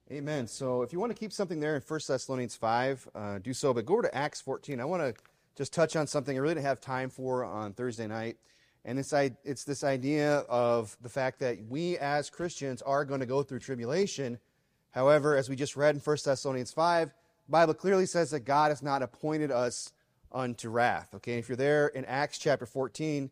Amen. So if you want to keep something there in 1 Thessalonians 5, do so. But go over to Acts 14. I want to just touch on something I really didn't have time for on Thursday night. And it's this idea of the fact that we as Christians are going to go through tribulation. However, as we just read in 1 Thessalonians 5, the Bible clearly says that God has not appointed us unto wrath. Okay, if you're there in Acts chapter 14,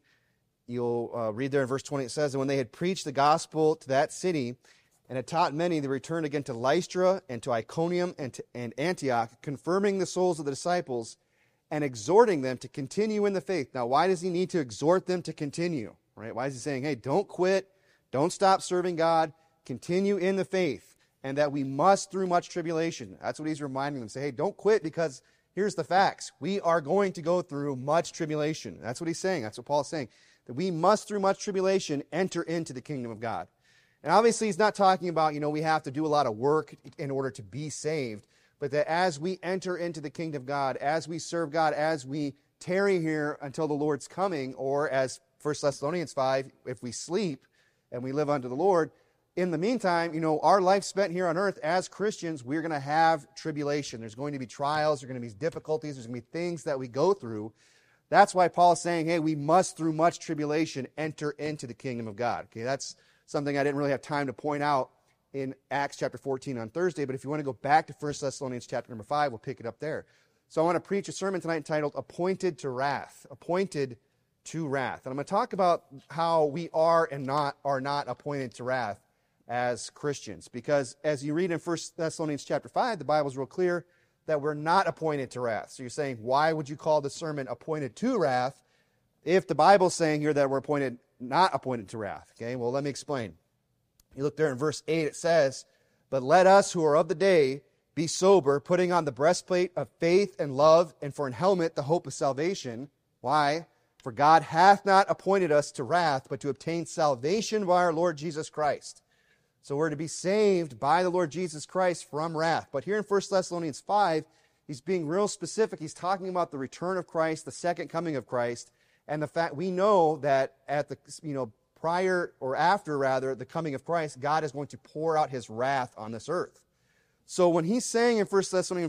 you'll read there in verse 20, it says, "And when they had preached the gospel to that city, and had taught many, they returned again to Lystra and to Iconium and Antioch, confirming the souls of the disciples and exhorting them to continue in the faith." Now, why does he need to exhort them to continue? Right? Why is he saying, hey, don't quit, don't stop serving God, continue in the faith, and that we must through much tribulation? That's what he's reminding them. Say, hey, don't quit, because here's the facts. We are going to go through much tribulation. That's what he's saying. That's what Paul's saying. That we must through much tribulation enter into the kingdom of God. And obviously he's not talking about, we have to do a lot of work in order to be saved, but that as we enter into the kingdom of God, as we serve God, as we tarry here until the Lord's coming, or as 1 Thessalonians 5, if we sleep and we live unto the Lord, in the meantime, our life spent here on earth as Christians, we're going to have tribulation. There's going to be trials, there's going to be difficulties, there's going to be things that we go through. That's why Paul is saying, hey, we must through much tribulation enter into the kingdom of God. Okay, that's something I didn't really have time to point out in Acts chapter 14 on Thursday, but if you want to go back to 1 Thessalonians chapter number 5, we'll pick it up there. So I want to preach a sermon tonight entitled Appointed to Wrath. Appointed to Wrath. And I'm going to talk about how we are not appointed to wrath as Christians. Because as you read in 1 Thessalonians chapter 5, the Bible's real clear that we're not appointed to wrath. So you're saying, why would you call the sermon Appointed to Wrath if the Bible's saying here that we're not appointed to wrath? Okay, well, let me explain. You look there in verse 8, it says, "But let us who are of the day be sober, putting on the breastplate of faith and love, and for an helmet the hope of salvation." Why? "For God hath not appointed us to wrath, but to obtain salvation by our Lord Jesus Christ." So we're to be saved by the Lord Jesus Christ from wrath. But here in 1 Thessalonians 5, he's being real specific. He's talking about the return of Christ, the second coming of Christ, and the fact we know that at the prior or after rather the coming of Christ, God is going to pour out his wrath on this earth. So when he's saying in 1 Thessalonians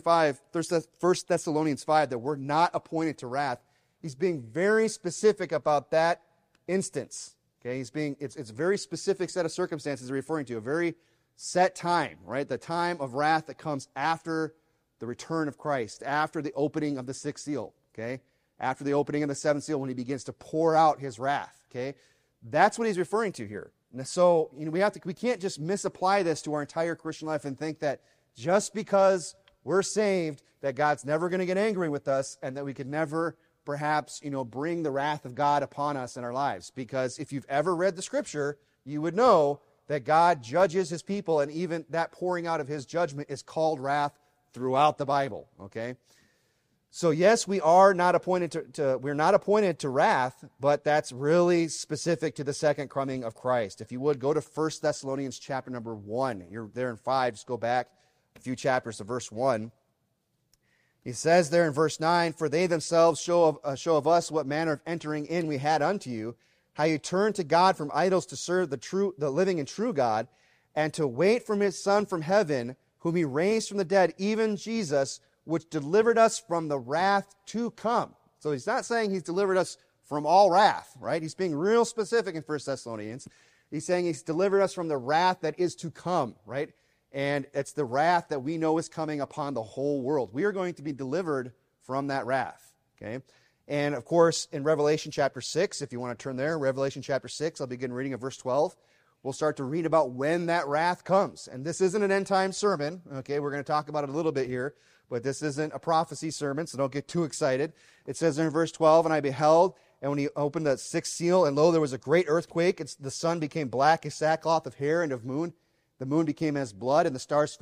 5 that we're not appointed to wrath, he's being very specific about that instance. Okay, it's a very specific set of circumstances he's referring to, a very set time, right? The time of wrath that comes after the return of Christ, after the opening of the sixth seal, okay? After the opening of the seventh seal, when he begins to pour out his wrath, okay? That's what he's referring to here. And so, we can't just misapply this to our entire Christian life and think that just because we're saved, that God's never going to get angry with us and that we could never perhaps, bring the wrath of God upon us in our lives. Because if you've ever read the Scripture, you would know that God judges his people, and even that pouring out of his judgment is called wrath throughout the Bible, okay? So yes, we are not appointed to wrath, but that's really specific to the second coming of Christ. If you would, go to 1 Thessalonians chapter number 1. You're there in 5, just go back a few chapters to verse 1. He says there in verse 9, "For they themselves show of us what manner of entering in we had unto you, how you turned to God from idols to serve the living and true God, and to wait for his Son from heaven, whom he raised from the dead, even Jesus, which delivered us from the wrath to come." So he's not saying he's delivered us from all wrath, right? He's being real specific in 1 Thessalonians. He's saying he's delivered us from the wrath that is to come, right? And it's the wrath that we know is coming upon the whole world. We are going to be delivered from that wrath, okay? And of course, in Revelation chapter 6, if you want to turn there, Revelation chapter 6, I'll begin reading at verse 12. We'll start to read about when that wrath comes. And this isn't an end-time sermon, okay? We're going to talk about it a little bit here, but this isn't a prophecy sermon, so don't get too excited. It says there in verse 12, "And I beheld, and when he opened the sixth seal, and lo, there was a great earthquake. The sun became black as sackcloth of hair, and of moon. The moon became as blood, and the stars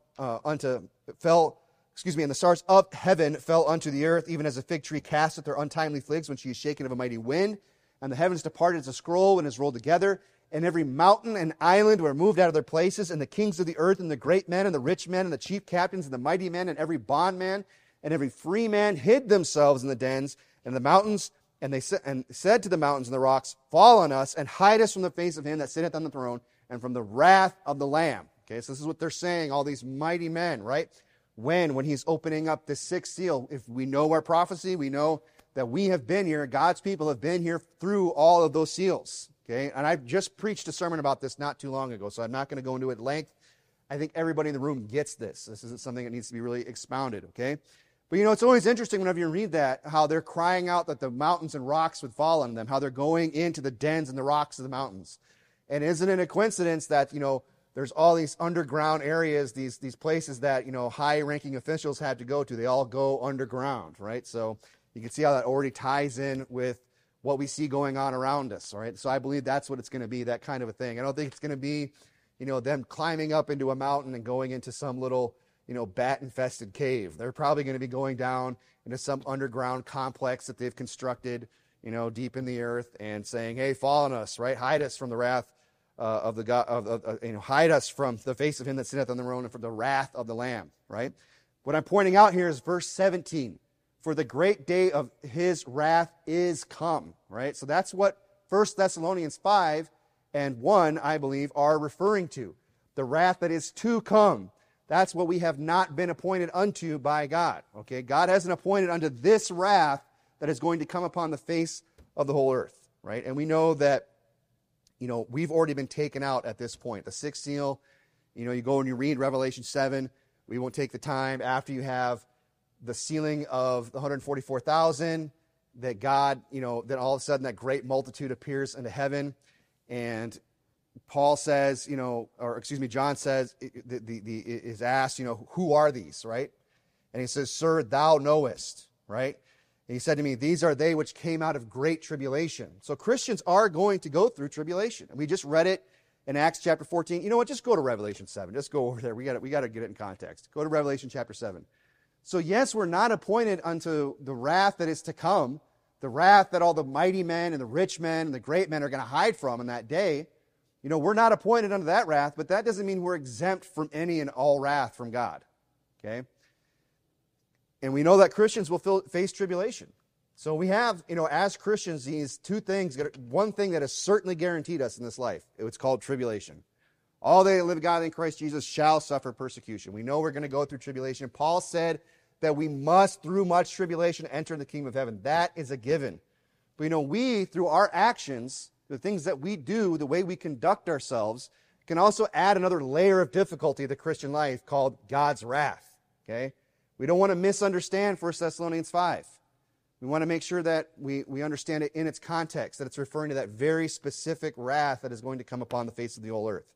and the stars of heaven fell unto the earth, even as a fig tree casteth their untimely figs when she is shaken of a mighty wind. And the heavens departed as a scroll and is rolled together. And every mountain and island were moved out of their places, and the kings of the earth, and the great men, and the rich men, and the chief captains, and the mighty men, and every bondman, and every free man hid themselves in the dens and the mountains, and they said to the mountains and the rocks, Fall on us, and hide us from the face of him that sitteth on the throne, and from the wrath of the Lamb." Okay, so this is what they're saying, all these mighty men, right? When he's opening up the sixth seal, if we know our prophecy, we know that we have been here, God's people have been here through all of those seals. Okay, and I just preached a sermon about this not too long ago, so I'm not going to go into it at length. I think everybody in the room gets this. This isn't something that needs to be really expounded, okay? But it's always interesting whenever you read that, how they're crying out that the mountains and rocks would fall on them, how they're going into the dens and the rocks of the mountains. And isn't it a coincidence that, there's all these underground areas, these places that, high-ranking officials had to go to. They all go underground, right? So you can see how that already ties in with what we see going on around us, all right? So I believe that's what it's going to be, that kind of a thing. I don't think it's going to be, them climbing up into a mountain and going into some little, bat-infested cave. They're probably going to be going down into some underground complex that they've constructed, deep in the earth and saying, hey, fall on us, right? Hide us from the wrath of the God, hide us from the face of him that sitteth on the throne and from the wrath of the Lamb, right? What I'm pointing out here is verse 17. For the great day of his wrath is come, right? So that's what 1 Thessalonians 5 and 1, I believe, are referring to. The wrath that is to come. That's what we have not been appointed unto by God, okay? God hasn't appointed unto this wrath that is going to come upon the face of the whole earth, right? And we know that, we've already been taken out at this point. The sixth seal, you go and you read Revelation 7. We won't take the time after you have the sealing of the 144,000, that God, then all of a sudden that great multitude appears into heaven. And Paul says, John says, is asked, who are these, right? And he says, Sir, thou knowest, right? And he said to me, these are they which came out of great tribulation. So Christians are going to go through tribulation. And we just read it in Acts chapter 14. You know what? Just go to Revelation 7. Just go over there. We got to get it in context. Go to Revelation chapter 7. So yes, we're not appointed unto the wrath that is to come, the wrath that all the mighty men and the rich men and the great men are going to hide from in that day. We're not appointed unto that wrath, but that doesn't mean we're exempt from any and all wrath from God. Okay? And we know that Christians will face tribulation. So we have, as Christians, these two things. One thing that is certainly guaranteed us in this life. It's called tribulation. All they that live godly in Christ Jesus shall suffer persecution. We know we're going to go through tribulation. Paul said that we must, through much tribulation, enter the kingdom of heaven. That is a given. But we, through our actions, the things that we do, the way we conduct ourselves, can also add another layer of difficulty to the Christian life called God's wrath. Okay? We don't want to misunderstand 1 Thessalonians 5. We want to make sure that we understand it in its context, that it's referring to that very specific wrath that is going to come upon the face of the whole earth.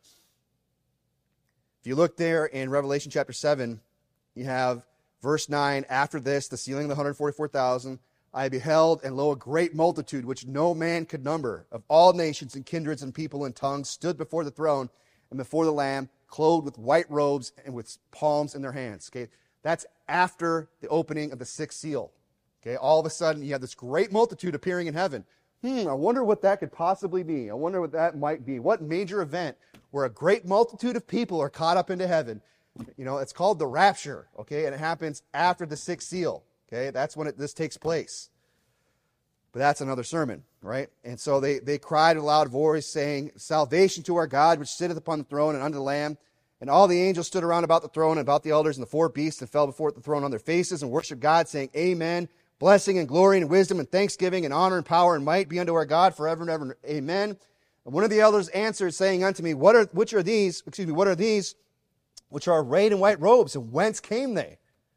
If you look there in Revelation chapter 7, you have verse 9, after this, the sealing of the 144,000, I beheld, and lo, a great multitude, which no man could number, of all nations and kindreds and people and tongues, stood before the throne and before the Lamb, clothed with white robes and with palms in their hands. Okay, that's after the opening of the sixth seal. Okay, all of a sudden, you have this great multitude appearing in heaven. I wonder what that could possibly be. I wonder what that might be. What major event where a great multitude of people are caught up into heaven? It's called the rapture, okay? And it happens after the sixth seal, okay? That's when this takes place. But that's another sermon, right? And so they cried in a loud voice, saying, Salvation to our God, which sitteth upon the throne and unto the Lamb. And all the angels stood around about the throne and about the elders and the four beasts and fell before the throne on their faces and worshiped God, saying, Amen. Blessing and glory and wisdom and thanksgiving and honor and power and might be unto our God forever and ever. Amen. And one of the elders answered, saying unto me, What are these which are arrayed in white robes, and whence came they?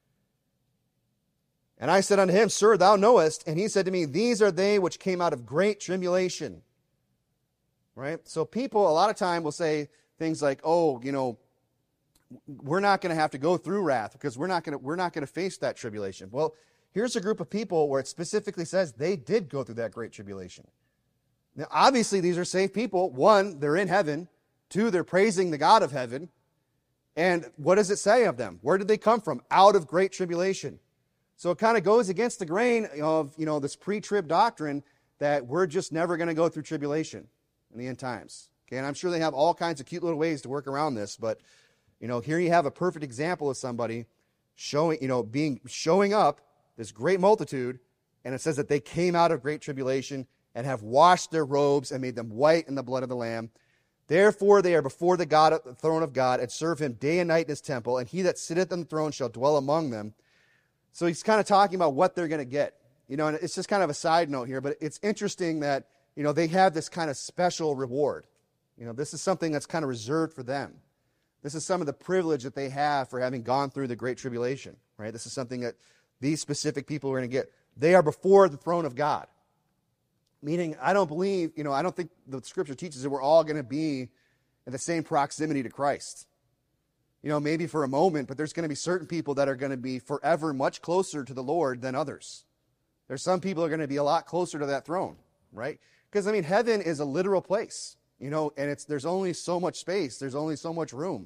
And I said unto him, Sir, thou knowest. And he said to me, These are they which came out of great tribulation. Right? So people a lot of time will say things like, we're not going to have to go through wrath because we're not going to face that tribulation. Well, here's a group of people where it specifically says they did go through that great tribulation. Now, obviously, these are saved people. One, they're in heaven. Two, they're praising the God of heaven. And what does it say of them? Where did they come from? Out of great tribulation. So it kind of goes against the grain of, this pre-trib doctrine that we're just never going to go through tribulation in the end times. Okay, and I'm sure they have all kinds of cute little ways to work around this, but, here you have a perfect example of somebody showing up, this great multitude, and it says that they came out of great tribulation and have washed their robes and made them white in the blood of the Lamb. Therefore they are before the throne of God, and serve him day and night in his temple, and he that sitteth on the throne shall dwell among them. So he's kind of talking about what they're going to get. And it's just kind of a side note here, but it's interesting that, they have this kind of special reward. This is something that's kind of reserved for them. This is some of the privilege that they have for having gone through the Great Tribulation, right? This is something that these specific people are going to get. They are before the throne of God. Meaning, I don't think the Scripture teaches that we're all going to be in the same proximity to Christ. Maybe for a moment, but there's going to be certain people that are going to be forever much closer to the Lord than others. There's some people who are going to be a lot closer to that throne, right? Because, heaven is a literal place, and there's only so much space. There's only so much room.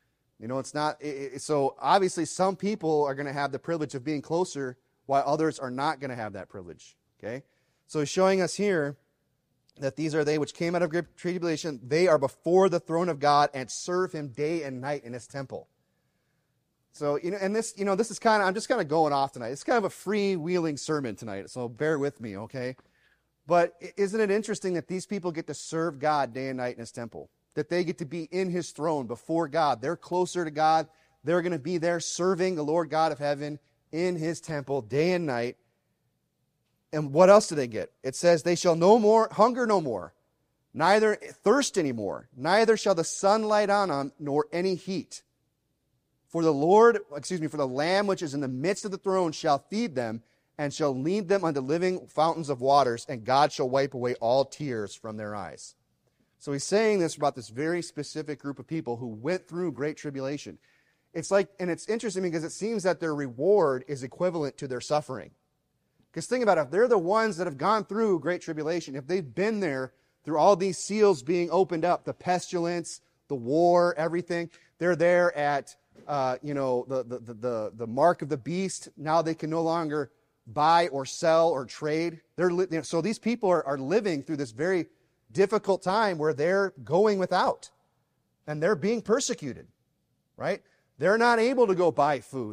So obviously some people are going to have the privilege of being closer while others are not going to have that privilege, okay? So he's showing us here that these are they which came out of great tribulation. They are before the throne of God and serve him day and night in his temple. So, and this is I'm just kind of going off tonight. It's kind of a freewheeling sermon tonight, so bear with me, okay? But isn't it interesting that these people get to serve God day and night in his temple? That they get to be in his throne before God. They're closer to God. They're going to be there serving the Lord God of heaven in his temple day and night. And what else do they get? It says, they shall hunger no more, neither thirst anymore, neither shall the sun light on them, nor any heat. For the Lamb which is in the midst of the throne shall feed them, and shall lead them unto living fountains of waters, and God shall wipe away all tears from their eyes. So he's saying this about this very specific group of people who went through great tribulation. And it's interesting because it seems that their reward is equivalent to their suffering. Because think about it, if they're the ones that have gone through great tribulation, if they've been there through all these seals being opened up, the pestilence, the war, everything, they're there at the mark of the beast. Now they can no longer buy or sell or trade. So these people are living through this very difficult time where they're going without, and they're being persecuted, right? They're not able to go buy food.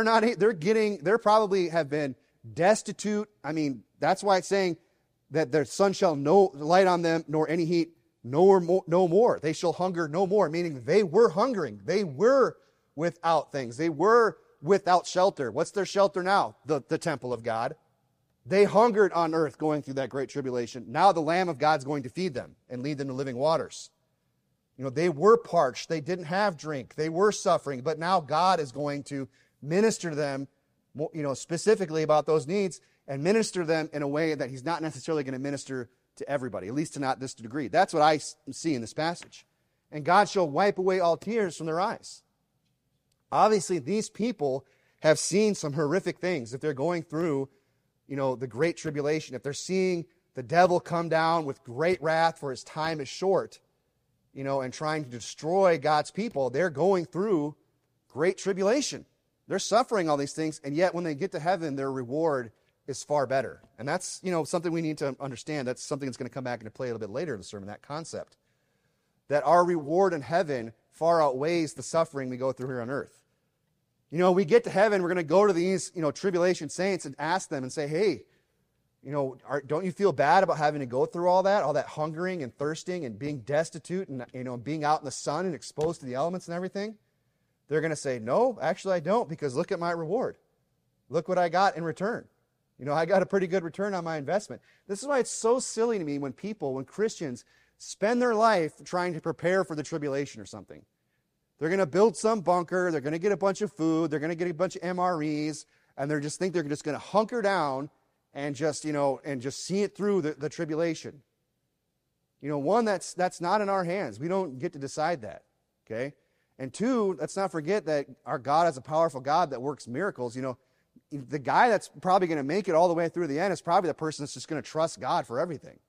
They're probably have been destitute. That's why it's saying that their sun shall no light on them, nor any heat, no more. They shall hunger no more, meaning they were hungering. They were without things. They were without shelter. What's their shelter now? The temple of God. They hungered on earth going through that great tribulation. Now the Lamb of God's going to feed them and lead them to living waters. They were parched. They didn't have drink. They were suffering. But now God is going to minister to them, specifically about those needs, and minister to them in a way that he's not necessarily going to minister to everybody, at least to not this degree. That's what I see in this passage. And God shall wipe away all tears from their eyes. Obviously, these people have seen some horrific things. If they're going through, the great tribulation, if they're seeing the devil come down with great wrath for his time is short, and trying to destroy God's people, they're going through great tribulation. They're suffering all these things, and yet when they get to heaven, their reward is far better. And that's, something we need to understand. That's something that's going to come back into play a little bit later in the sermon, that concept. That our reward in heaven far outweighs the suffering we go through here on earth. We get to heaven, we're going to go to these, tribulation saints and ask them and say, hey, don't you feel bad about having to go through all that hungering and thirsting and being destitute and, being out in the sun and exposed to the elements and everything? They're going to say, no, actually I don't, because look at my reward. Look what I got in return. I got a pretty good return on my investment. This is why it's so silly to me when Christians spend their life trying to prepare for the tribulation or something. They're going to build some bunker, they're going to get a bunch of food, they're going to get a bunch of MREs, and they're just going to hunker down and just see it through the tribulation. One, that's not in our hands. We don't get to decide that, okay? And two, let's not forget that our God is a powerful God that works miracles. The guy that's probably going to make it all the way through the end is probably the person that's just going to trust God for everything.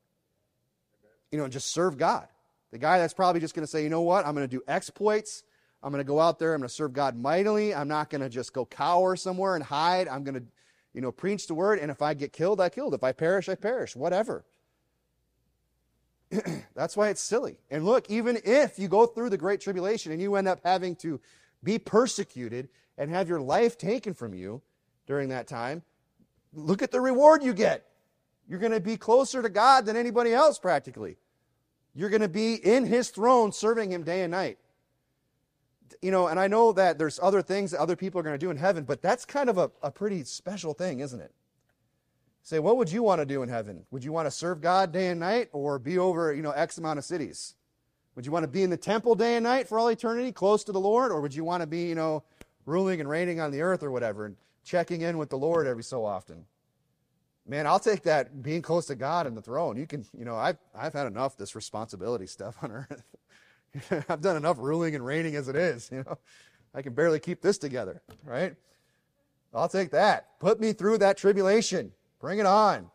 And just serve God. The guy that's probably just going to say, you know what, I'm going to do exploits. I'm going to go out there, I'm going to serve God mightily. I'm not going to just go cower somewhere and hide. I'm going to, preach the word, and if I get killed, I killed. If I perish, I perish. Whatever. That's why it's silly. And look, even if you go through the great tribulation and you end up having to be persecuted and have your life taken from you during that time, look at the reward you get. You're going to be closer to God than anybody else practically. You're going to be in his throne serving him day and night. And I know that there's other things that other people are going to do in heaven, but that's kind of a pretty special thing, isn't it? Say, what would you want to do in heaven? Would you want to serve God day and night or be over, X amount of cities? Would you want to be in the temple day and night for all eternity, close to the Lord? Or would you want to be, ruling and reigning on the earth or whatever and checking in with the Lord every so often? Man, I'll take that, being close to God and the throne. You can, I've had enough of this responsibility stuff on earth. I've done enough ruling and reigning as it is, I can barely keep this together, right? I'll take that. Put me through that tribulation. Bring it on.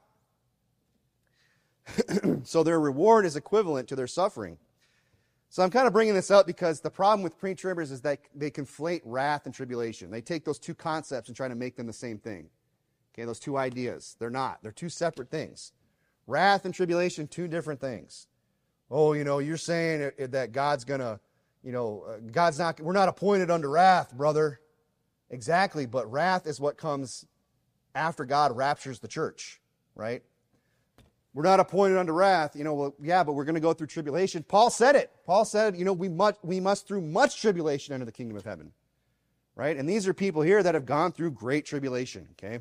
So their reward is equivalent to their suffering. So I'm kind of bringing this up because the problem with pre-tribbers is that they conflate wrath and tribulation. They take those two concepts and try to make them the same thing. Okay, those two ideas. They're not. They're two separate things. Wrath and tribulation, two different things. Oh, you're saying that God's going to, we're not appointed unto wrath, brother. Exactly, but wrath is what comes after God raptures the church, right? We're not appointed unto wrath. But we're going to go through tribulation. Paul said it. Paul said, we must through much tribulation enter the kingdom of heaven, right? And these are people here that have gone through great tribulation, okay?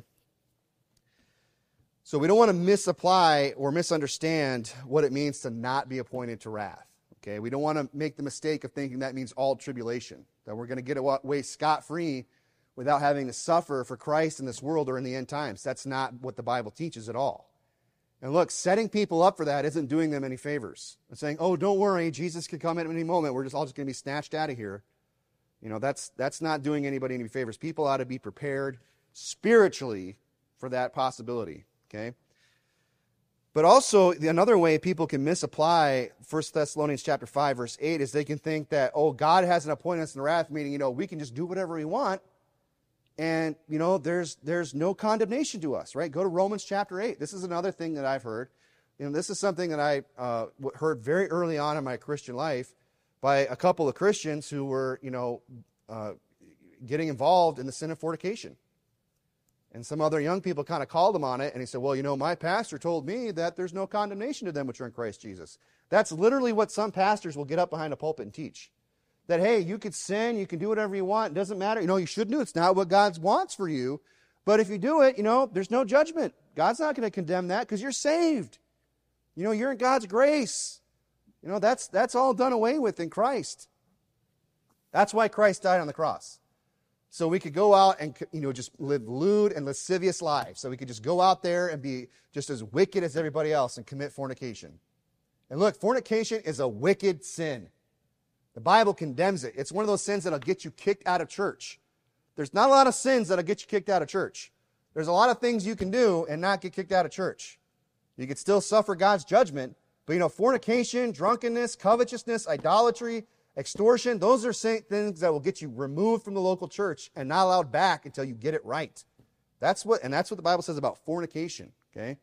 So we don't want to misapply or misunderstand what it means to not be appointed to wrath, okay? We don't want to make the mistake of thinking that means all tribulation, that we're going to get away scot-free without having to suffer for Christ in this world or in the end times. That's not what the Bible teaches at all. And look, setting people up for that isn't doing them any favors. And saying, oh, don't worry, Jesus could come at any moment. We're all just going to be snatched out of here. That's not doing anybody any favors. People ought to be prepared spiritually for that possibility, okay? But also, another way people can misapply 1 Thessalonians chapter 5, verse 8 is they can think that, oh, God hasn't appointed us in wrath, meaning, we can just do whatever we want. And, there's no condemnation to us, right? Go to Romans chapter 8. This is another thing that I've heard. This is something that I heard very early on in my Christian life by a couple of Christians who were, getting involved in the sin of fornication. And some other young people kind of called him on it, and he said, well, my pastor told me that there's no condemnation to them which are in Christ Jesus. That's literally what some pastors will get up behind a pulpit and teach. That, hey, you could sin, you can do whatever you want, it doesn't matter. You shouldn't do it. It's not what God wants for you. But if you do it, there's no judgment. God's not going to condemn that because you're saved. You're in God's grace. That's all done away with in Christ. That's why Christ died on the cross. So we could go out and, just live lewd and lascivious lives. So we could just go out there and be just as wicked as everybody else and commit fornication. And look, fornication is a wicked sin. The Bible condemns it. It's one of those sins that'll get you kicked out of church. There's not a lot of sins that'll get you kicked out of church. There's a lot of things you can do and not get kicked out of church. You could still suffer God's judgment, but fornication, drunkenness, covetousness, idolatry, extortion, those are things that will get you removed from the local church and not allowed back until you get it right. That's what the Bible says about fornication, okay?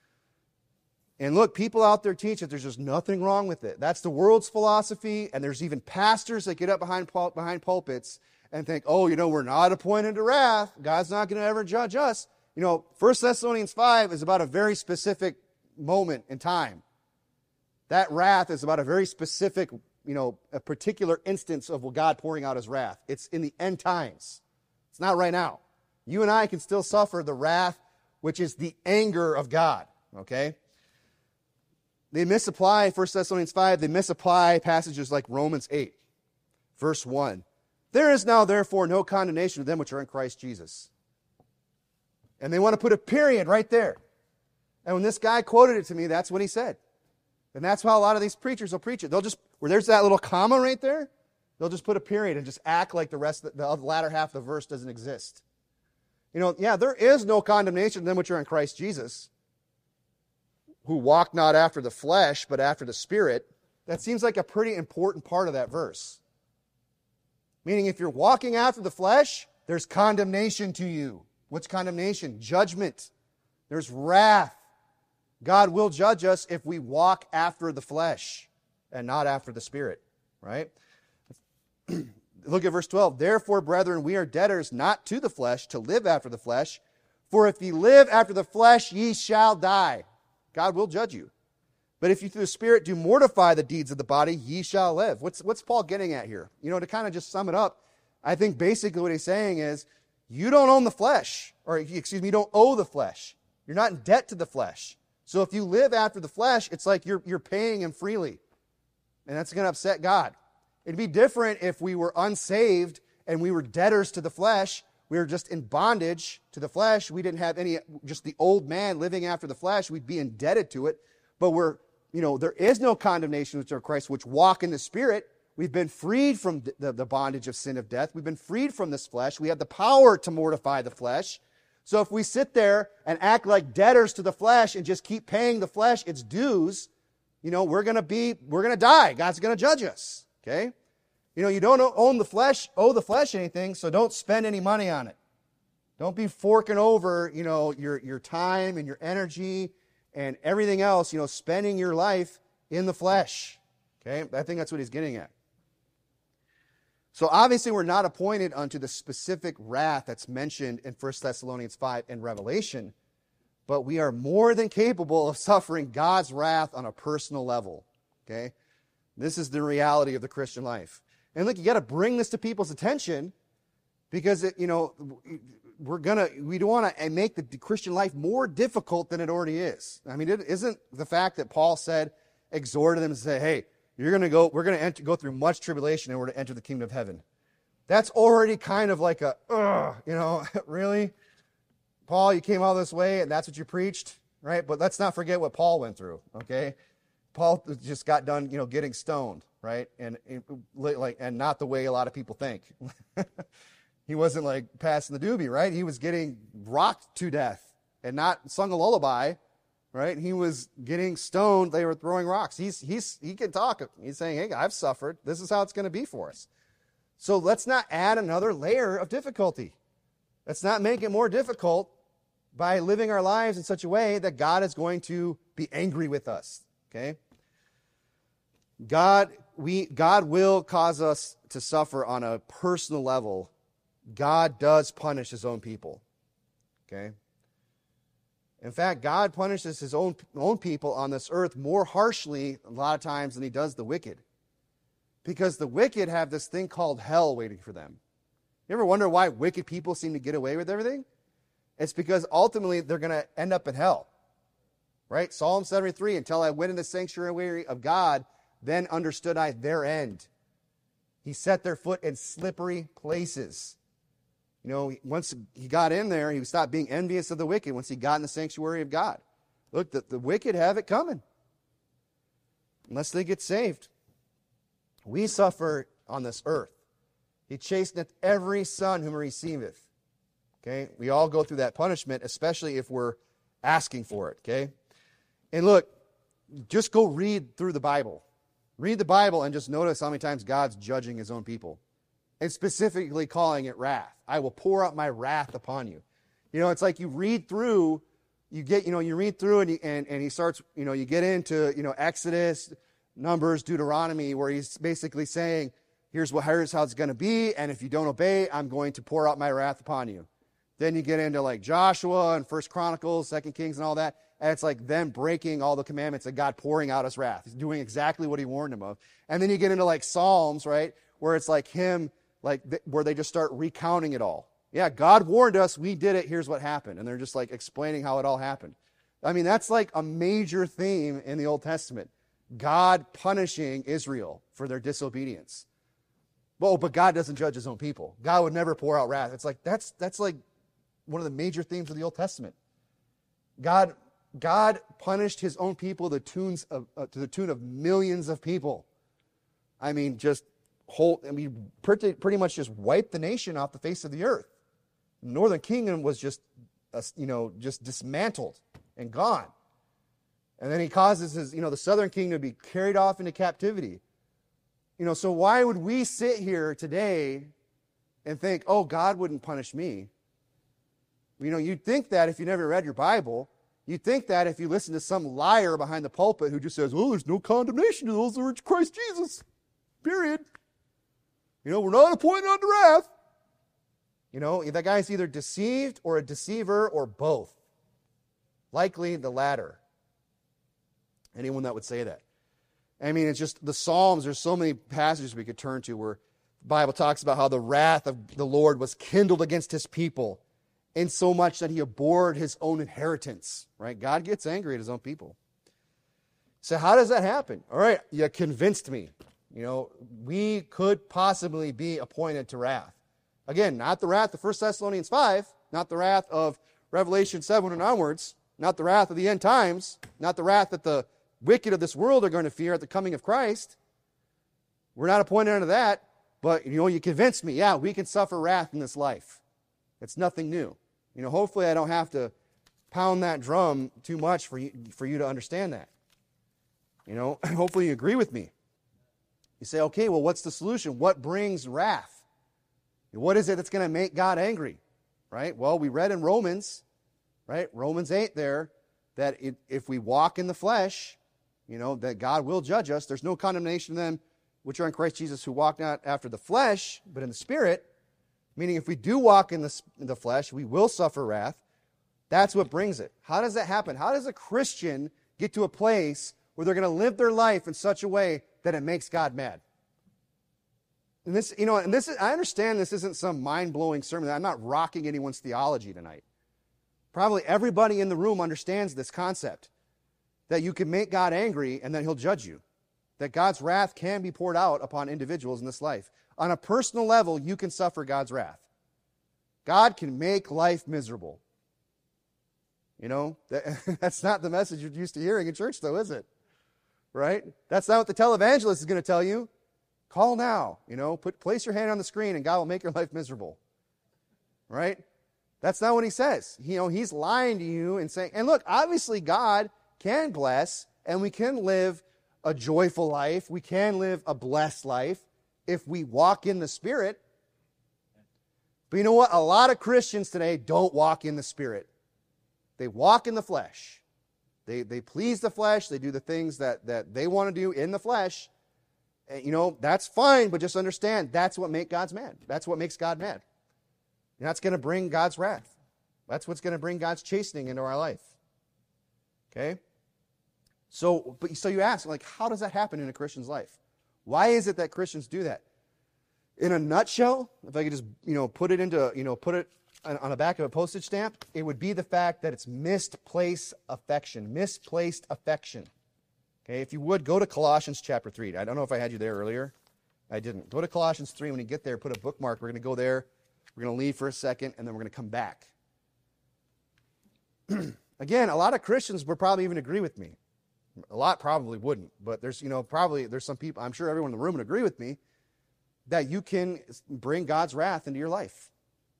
And look, people out there teach that there's just nothing wrong with it. That's the world's philosophy, and there's even pastors that get up behind pulpits and think, oh, we're not appointed to wrath. God's not going to ever judge us. 1 Thessalonians 5 is about a very specific moment in time. That wrath is about a very specific, a particular instance of God pouring out his wrath. It's in the end times. It's not right now. You and I can still suffer the wrath, which is the anger of God, okay? They misapply 1 Thessalonians 5. They misapply passages like Romans 8, verse 1. There is now, therefore, no condemnation to them which are in Christ Jesus. And they want to put a period right there. And when this guy quoted it to me, that's what he said. And that's how a lot of these preachers will preach it. They'll just, where there's that little comma right there, they'll just put a period and just act like the latter half of the verse doesn't exist. There is no condemnation to them which are in Christ Jesus, who walk not after the flesh, but after the Spirit. That seems like a pretty important part of that verse. Meaning, if you're walking after the flesh, there's condemnation to you. What's condemnation? Judgment. There's wrath. God will judge us if we walk after the flesh and not after the Spirit, right? Look at verse 12. Therefore, brethren, we are debtors not to the flesh, to live after the flesh. For if ye live after the flesh, ye shall die. God will judge you. But if you through the Spirit do mortify the deeds of the body, ye shall live. What's Paul getting at here? To kind of just sum it up, I think basically what he's saying is, you don't own the flesh, or excuse me, you don't owe the flesh. You're not in debt to the flesh. So if you live after the flesh, it's like you're paying him freely. And that's going to upset God. It'd be different if we were unsaved and we were debtors to the flesh. We were just in bondage to the flesh. We didn't have just the old man living after the flesh. We'd be indebted to it. But there is no condemnation which are Christ, which walk in the Spirit. We've been freed from the bondage of sin, of death. We've been freed from this flesh. We have the power to mortify the flesh. So if we sit there and act like debtors to the flesh and just keep paying the flesh its dues, we're going to die. God's going to judge us. Okay? You don't owe the flesh anything, so don't spend any money on it. Don't be forking over, your time and your energy and everything else, spending your life in the flesh. Okay? I think that's what he's getting at. So obviously we're not appointed unto the specific wrath that's mentioned in 1 Thessalonians 5 and Revelation, but we are more than capable of suffering God's wrath on a personal level. Okay? This is the reality of the Christian life. And look, you got to bring this to people's attention because we don't want to make the Christian life more difficult than it already is. I mean, it isn't the fact that Paul exhorted them to say, hey, we're going to go through much tribulation in order to enter the kingdom of heaven. That's already kind of like really? Paul, you came all this way and that's what you preached, right? But let's not forget what Paul went through, okay? Paul just got done, getting stoned, right? And not the way a lot of people think. He wasn't like passing the doobie, right? He was getting rocked to death and not sung a lullaby, right? He was getting stoned. They were throwing rocks. He can talk. He's saying, hey, I've suffered. This is how it's going to be for us. So let's not add another layer of difficulty. Let's not make it more difficult by living our lives in such a way that God is going to be angry with us. Okay? God will cause us to suffer on a personal level. God does punish his own people. Okay? In fact, God punishes his own people on this earth more harshly a lot of times than he does the wicked. Because the wicked have this thing called hell waiting for them. You ever wonder why wicked people seem to get away with everything? It's because ultimately they're going to end up in hell. Right? Psalm 73, until I went in the sanctuary of God, then understood I their end. He set their foot in slippery places. Once he got in there, he stopped being envious of the wicked once he got in the sanctuary of God. Look, the wicked have it coming. Unless they get saved. We suffer on this earth. He chasteneth every son whom he receiveth. Okay? We all go through that punishment, especially if we're asking for it. Okay? And look, just go read through the Bible. Read the Bible and just notice how many times God's judging his own people. And specifically calling it wrath. I will pour out my wrath upon you. It's like you read through, you read through and he starts, you get into, Exodus, Numbers, Deuteronomy, where he's basically saying, here's how it's going to be, and if you don't obey, I'm going to pour out my wrath upon you. Then you get into like Joshua and 1 Chronicles, 2 Kings and all that, and it's like them breaking all the commandments and God pouring out his wrath. He's doing exactly what he warned them of. And then you get into like Psalms, right, where it's like him, where they just start recounting it all. Yeah, God warned us, we did it, here's what happened. And they're just like explaining how it all happened. I mean, that's like a major theme in the Old Testament. God punishing Israel for their disobedience. But God doesn't judge his own people. God would never pour out wrath. It's like, that's like one of the major themes of the Old Testament. God punished his own people to the tune of millions of people. I mean, pretty much just wiped the nation off the face of the earth. The Northern Kingdom was just dismantled and gone. And then he causes the Southern Kingdom to be carried off into captivity. So why would we sit here today and think, oh, God wouldn't punish me? You'd think that if you never read your Bible. You'd think that if you listen to some liar behind the pulpit who just says, oh, there's no condemnation to those who are in Christ Jesus. Period. We're not appointed unto wrath. That guy's either deceived or a deceiver or both. Likely the latter. Anyone that would say that. I mean, it's just the Psalms, there's so many passages we could turn to where the Bible talks about how the wrath of the Lord was kindled against his people, in so much that he abhorred his own inheritance, right? God gets angry at his own people. So how does that happen? All right, you convinced me. We could possibly be appointed to wrath. Again, not the wrath of 1 Thessalonians 5, not the wrath of Revelation 7 and onwards, not the wrath of the end times, not the wrath that the wicked of this world are going to fear at the coming of Christ. We're not appointed unto that, but you convinced me. Yeah, we can suffer wrath in this life. It's nothing new. Hopefully I don't have to pound that drum too much for you to understand that. Hopefully you agree with me. You say, okay, well, what's the solution? What brings wrath? What is it that's going to make God angry? Right? Well, we read in Romans, right? Romans 8 there, that if we walk in the flesh, that God will judge us. There's no condemnation to them which are in Christ Jesus, who walk not after the flesh, but in the Spirit. Meaning if we do walk in the flesh, we will suffer wrath. That's what brings it. How does that happen? How does a Christian get to a place where they're going to live their life in such a way that it makes God mad? And this, I understand this isn't some mind-blowing sermon. I'm not rocking anyone's theology tonight. Probably everybody in the room understands this concept, that you can make God angry and then he'll judge you. That God's wrath can be poured out upon individuals in this life. On a personal level, you can suffer God's wrath. God can make life miserable. That's not the message you're used to hearing in church, though, is it? Right? That's not what the televangelist is going to tell you. Call now. Place your hand on the screen and God will make your life miserable. Right? That's not what he says. He's lying to you and saying, and look, obviously God can bless and we can live a joyful life. We can live a blessed life if we walk in the Spirit. But you know what? A lot of Christians today don't walk in the Spirit. They walk in the flesh. They please the flesh. They do the things that they want to do in the flesh. And, that's fine, but just understand that's what makes God mad. That's what makes God mad. And that's going to bring God's wrath. That's what's going to bring God's chastening into our life. Okay? So you ask, how does that happen in a Christian's life? Why is it that Christians do that? In a nutshell, if I could just, put it on the back of a postage stamp, it would be the fact that it's misplaced affection. Misplaced affection. Okay, if you would, go to Colossians chapter 3. I don't know if I had you there earlier. I didn't. Go to Colossians 3. When you get there, put a bookmark. We're going to go there. We're going to leave for a second, and then we're going to come back. Again, a lot of Christians would probably even agree with me. A lot probably wouldn't, but there's some people, I'm sure everyone in the room would agree with me, that you can bring God's wrath into your life.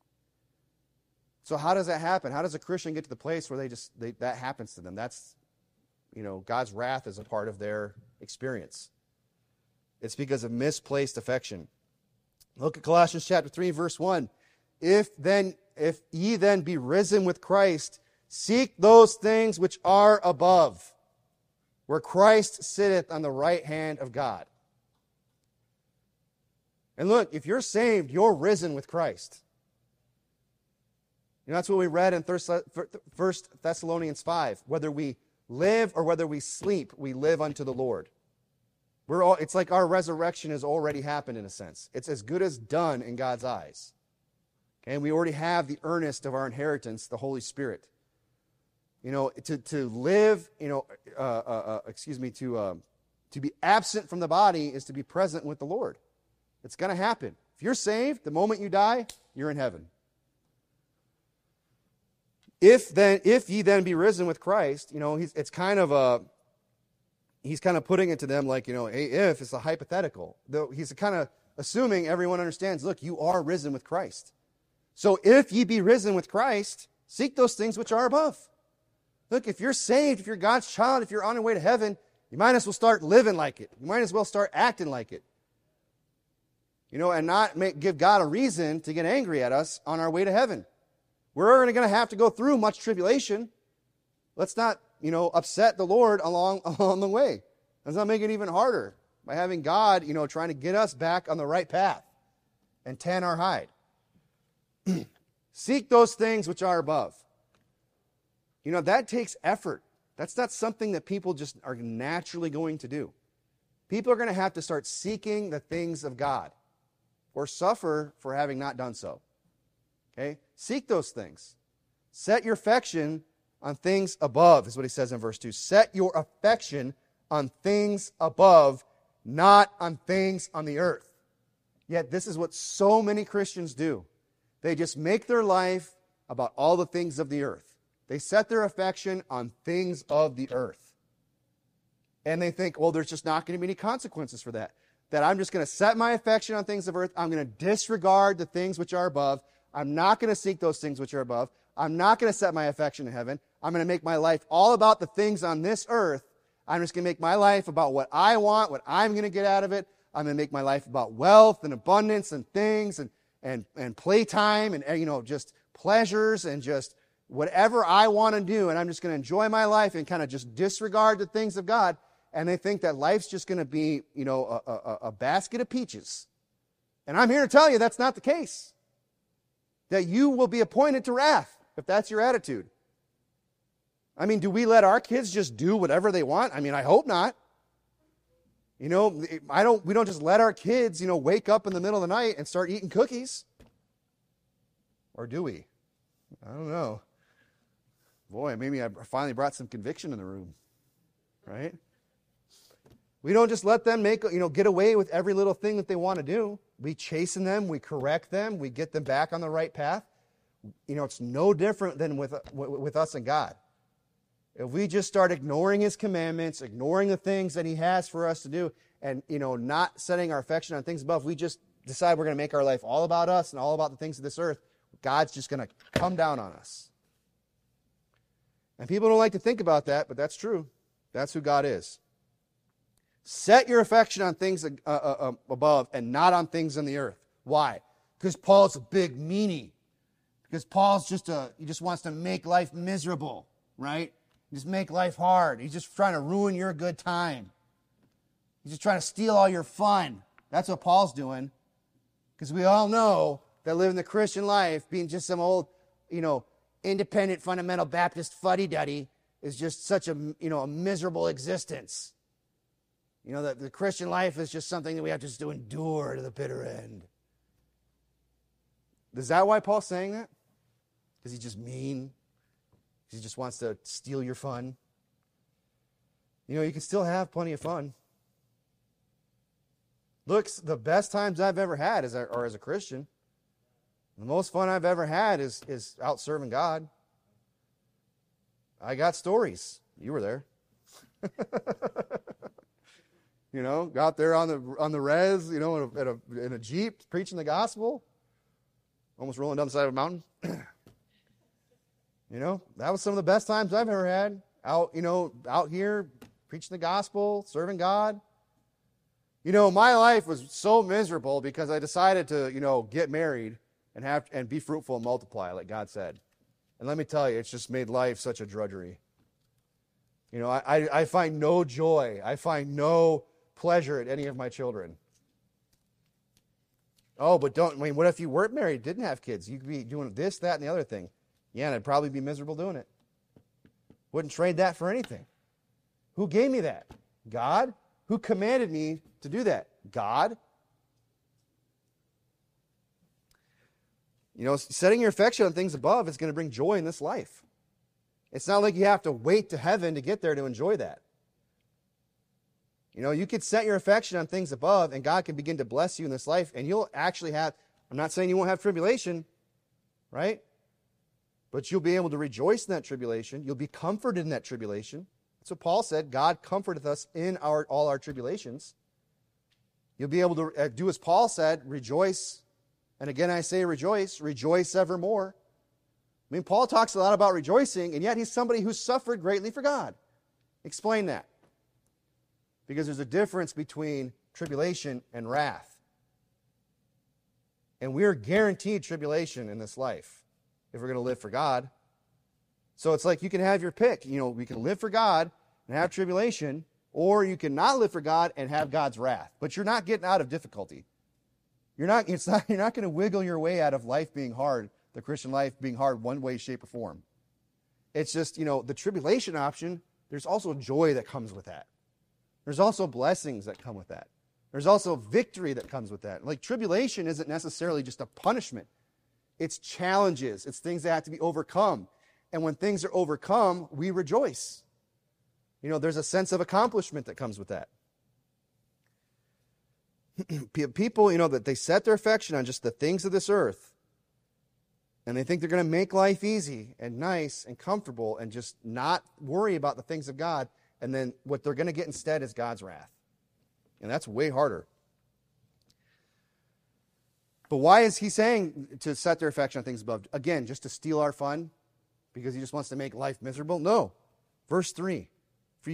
So how does that happen? How does a Christian get to the place where that happens to them? That's, God's wrath is a part of their experience. It's because of misplaced affection. Look at Colossians chapter 3, verse 1. If ye then be risen with Christ, seek those things which are above, where Christ sitteth on the right hand of God. And look, if you're saved, you're risen with Christ. That's what we read in 1 Thessalonians 5. Whether we live or whether we sleep, we live unto the Lord. It's like our resurrection has already happened in a sense. It's as good as done in God's eyes. Okay, and we already have the earnest of our inheritance, the Holy Spirit. To live, to be absent from the body is to be present with the Lord. It's going to happen. If you're saved, the moment you die, you're in heaven. If ye then be risen with Christ, he's kind of putting it to them like, hey, if it's a hypothetical. Though he's kind of assuming everyone understands, look, you are risen with Christ. So if ye be risen with Christ, seek those things which are above. Look, if you're saved, if you're God's child, if you're on your way to heaven, you might as well start living like it. You might as well start acting like it. And not give God a reason to get angry at us on our way to heaven. We're going to have to go through much tribulation. Let's not, upset the Lord along the way. Let's not make it even harder by having God, trying to get us back on the right path and tan our hide. Seek those things which are above. That takes effort. That's not something that people just are naturally going to do. People are going to have to start seeking the things of God or suffer for having not done so. Okay? Seek those things. Set your affection on things above, is what he says in verse 2. Set your affection on things above, not on things on the earth. Yet this is what so many Christians do. They just make their life about all the things of the earth. They set their affection on things of the earth. And they think, well, there's just not going to be any consequences for that. That I'm just going to set my affection on things of earth. I'm going to disregard the things which are above. I'm not going to seek those things which are above. I'm not going to set my affection in heaven. I'm going to make my life all about the things on this earth. I'm just going to make my life about what I want, what I'm going to get out of it. I'm going to make my life about wealth and abundance and things and playtime and just pleasures and just whatever I want to do. And I'm just going to enjoy my life and kind of just disregard the things of God. And they think that life's just going to be, a basket of peaches. And I'm here to tell you that's not the case. That you will be appointed to wrath if that's your attitude. I mean, do we let our kids just do whatever they want? I mean, I hope not. We don't just let our kids, wake up in the middle of the night and start eating cookies. Or do we? I don't know. Boy, maybe I finally brought some conviction in the room. Right? We don't just let them get away with every little thing that they want to do. We chasten them, we correct them, we get them back on the right path. It's no different than with us and God. If we just start ignoring His commandments, ignoring the things that He has for us to do, and not setting our affection on things above, we just decide we're going to make our life all about us and all about the things of this earth, God's just going to come down on us. And people don't like to think about that, but that's true. That's who God is. Set your affection on things above and not on things on the earth. Why? Because Paul's a big meanie. Because Paul's he just wants to make life miserable, right? Just make life hard. He's just trying to ruin your good time. He's just trying to steal all your fun. That's what Paul's doing. Because we all know that living the Christian life, being just some old, independent fundamental Baptist fuddy-duddy, is just such a miserable existence. That the Christian life is just something that we have just to endure to the bitter end. Is that why Paul's saying that? Because he's just mean? He just wants to steal your fun? You can still have plenty of fun. Look, the best times I've ever had are as a Christian. The most fun I've ever had is out serving God. I got stories. You were there. Out there on the res, in a Jeep, preaching the gospel, almost rolling down the side of a mountain. That was some of the best times I've ever had. Out here, preaching the gospel, serving God. My life was so miserable because I decided to, get married and be fruitful and multiply, like God said. And let me tell you, it's just made life such a drudgery. I find no joy. I find no pleasure at any of my children. Oh, but what if you weren't married, didn't have kids? You could be doing this, that, and the other thing. Yeah, and I'd probably be miserable doing it. Wouldn't trade that for anything. Who gave me that? God. Who commanded me to do that? God. Setting your affection on things above is going to bring joy in this life. It's not like you have to wait to heaven to get there to enjoy that. You could set your affection on things above, and God can begin to bless you in this life, and you'll actually have, I'm not saying you won't have tribulation, right? But you'll be able to rejoice in that tribulation. You'll be comforted in that tribulation. That's what Paul said. God comforteth us in all our tribulations. You'll be able to do as Paul said, rejoice. And again, I say rejoice evermore. I mean, Paul talks a lot about rejoicing, and yet he's somebody who suffered greatly for God. Explain that. Because there's a difference between tribulation and wrath. And we're guaranteed tribulation in this life if we're going to live for God. So it's like you can have your pick. We can live for God and have tribulation, or you can not live for God and have God's wrath. But you're not getting out of difficulty. You're not going to wiggle your way out of life being hard, the Christian life being hard one way, shape, or form. It's just, the tribulation option there's also joy that comes with that. There's also blessings that come with that. There's also victory that comes with that. Like, tribulation isn't necessarily just a punishment. It's challenges. It's things that have to be overcome. And when things are overcome, we rejoice. You know, there's a sense of accomplishment that comes with that. People, you know, that they set their affection on just the things of this earth, and they think they're going to make life easy and nice and comfortable and just not worry about the things of God, and then what they're going to get instead is God's wrath. And that's way harder. But why is he saying to set their affection on things above? Again, just to steal our fun? Because he just wants to make life miserable? No. Verse 3, For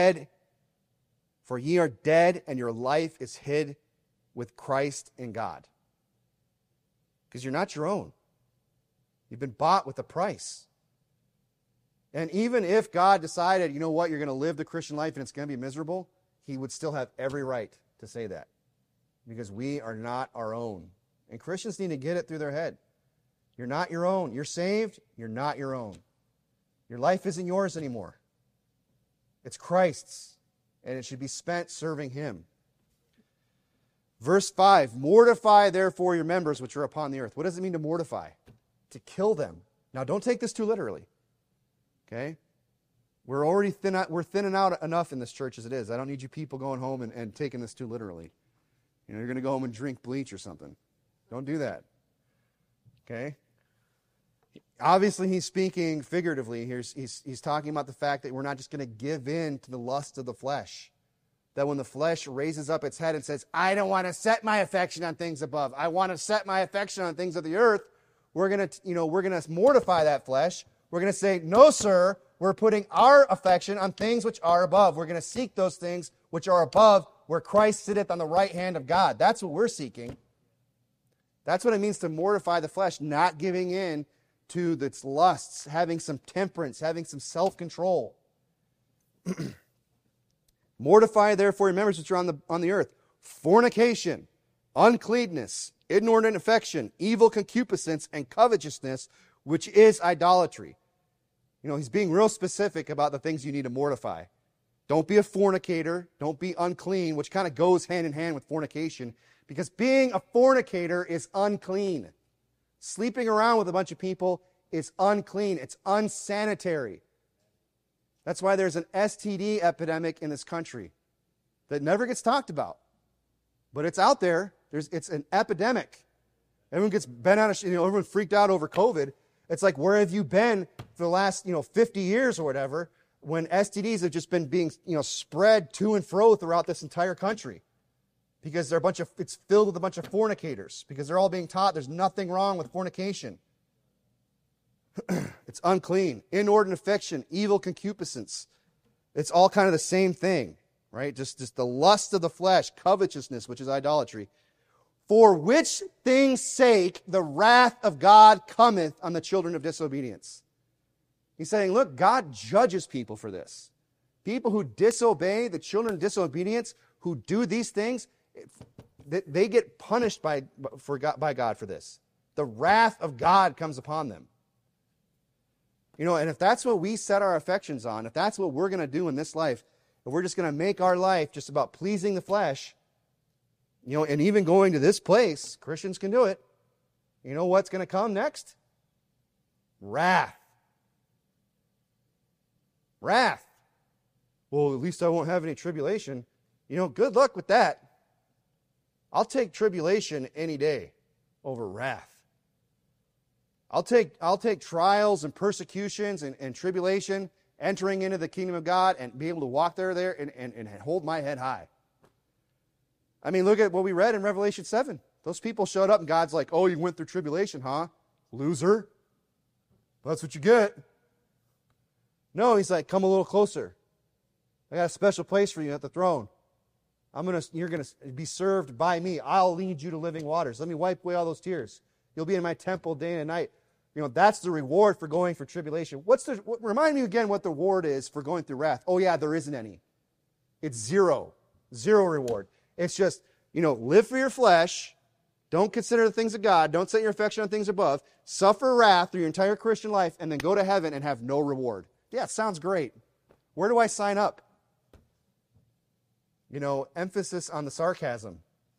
ye are dead, and your life is hid with Christ in God. Because you're not your own. You've been bought with a price. And even if God decided, you know what, you're going to live the Christian life and it's going to be miserable, he would still have every right to say that. Because we are not our own. And Christians need to get it through their head. You're not your own. You're saved. You're not your own. Your life isn't yours anymore. It's Christ's. And it should be spent serving him. Verse 5, Mortify therefore your members which are upon the earth. What does it mean to mortify? To kill them. Now don't take this too literally. Okay? We're already thinning out enough in this church as it is. I don't need you people going home and taking this too literally. You know, you're going to go home and drink bleach or something. Don't do that. Okay? Obviously, he's speaking figuratively. He's talking about the fact that we're not just going to give in to the lust of the flesh. That when the flesh raises up its head and says, I don't want to set my affection on things above. I want to set my affection on things of the earth. We're going to mortify that flesh. We're going to say, no, sir, we're putting our affection on things which are above. We're going to seek those things which are above, where Christ sitteth on the right hand of God. That's what we're seeking. That's what it means to mortify the flesh, not giving in to its lusts, having some temperance, having some self-control. Mortify therefore your members which are on the earth: fornication, uncleanness, inordinate affection, evil concupiscence, and covetousness, which is idolatry. You know, he's being real specific about the things you need to mortify. Don't be a fornicator. Don't be unclean, which kind of goes hand in hand with fornication, because being a fornicator is unclean. Sleeping around with a bunch of people is unclean. It's unsanitary. That's why there's an STD epidemic in this country that never gets talked about. But it's out there. It's an epidemic. Everyone gets bent out of, everyone freaked out over COVID. It's like, where have you been for the last, 50 years or whatever, when STDs have just been being, spread to and fro throughout this entire country? Because it's filled with a bunch of fornicators. Because they're all being taught there's nothing wrong with fornication. It's unclean. Inordinate affection, evil concupiscence. It's all kind of the same thing, right? Just the lust of the flesh, covetousness, which is idolatry. For which things' sake the wrath of God cometh on the children of disobedience. He's saying, look, God judges people for this. People who disobey, the children of disobedience, who do these things, they get punished by God for this. The wrath of God comes upon them. And if that's what we set our affections on, if that's what we're going to do in this life, if we're just going to make our life just about pleasing the flesh, and even going to this place, Christians can do it. You know what's going to come next? Wrath. Wrath. Well, at least I won't have any tribulation. Good luck with that. I'll take tribulation any day over wrath. I'll take trials and persecutions and tribulation, entering into the kingdom of God and be able to walk there and hold my head high. I mean, look at what we read in Revelation 7. Those people showed up and God's like, oh, you went through tribulation, huh? Loser. That's what you get. No, he's like, come a little closer. I got a special place for you at the throne. You're going to be served by me. I'll lead you to living waters. Let me wipe away all those tears. You'll be in my temple day and night. That's the reward for going through tribulation. Remind me again what the reward is for going through wrath. Oh yeah, there isn't any. It's zero. Zero reward. It's just, live for your flesh. Don't consider the things of God. Don't set your affection on things above. Suffer wrath through your entire Christian life and then go to heaven and have no reward. Yeah, it sounds great. Where do I sign up? Emphasis on the sarcasm.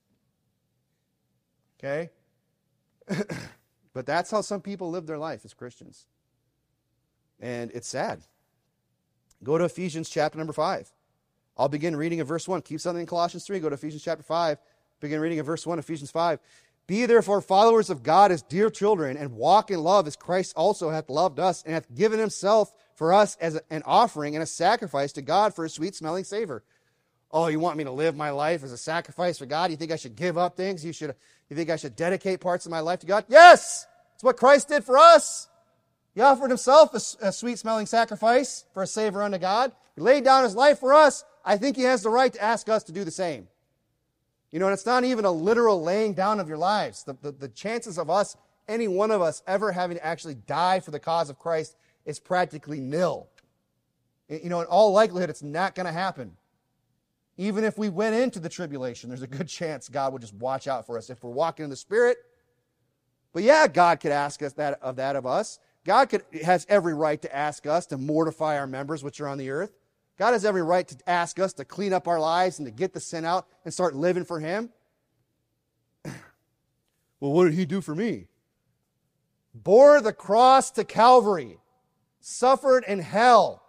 Okay? But that's how some people live their life as Christians. And it's sad. Go to Ephesians chapter number 5. I'll begin reading at verse 1. Keep something in Colossians 3. Go to Ephesians chapter 5. Begin reading at verse 1, Ephesians 5. Be therefore followers of God as dear children, and walk in love as Christ also hath loved us, and hath given himself for us as an offering and a sacrifice to God for a sweet-smelling savor. Oh, you want me to live my life as a sacrifice for God? You think I should give up things? You think I should dedicate parts of my life to God? Yes! It's what Christ did for us. He offered himself a sweet-smelling sacrifice for a savor unto God. He laid down his life for us. I think he has the right to ask us to do the same. And it's not even a literal laying down of your lives. The chances of us, any one of us, ever having to actually die for the cause of Christ is practically nil. In all likelihood, it's not going to happen. Even if we went into the tribulation, there's a good chance God would just watch out for us if we're walking in the Spirit. But yeah, God could ask us that of us. God has every right to ask us to mortify our members which are on the earth. God has every right to ask us to clean up our lives and to get the sin out and start living for him. Well, what did he do for me? Bore the cross to Calvary, suffered in hell,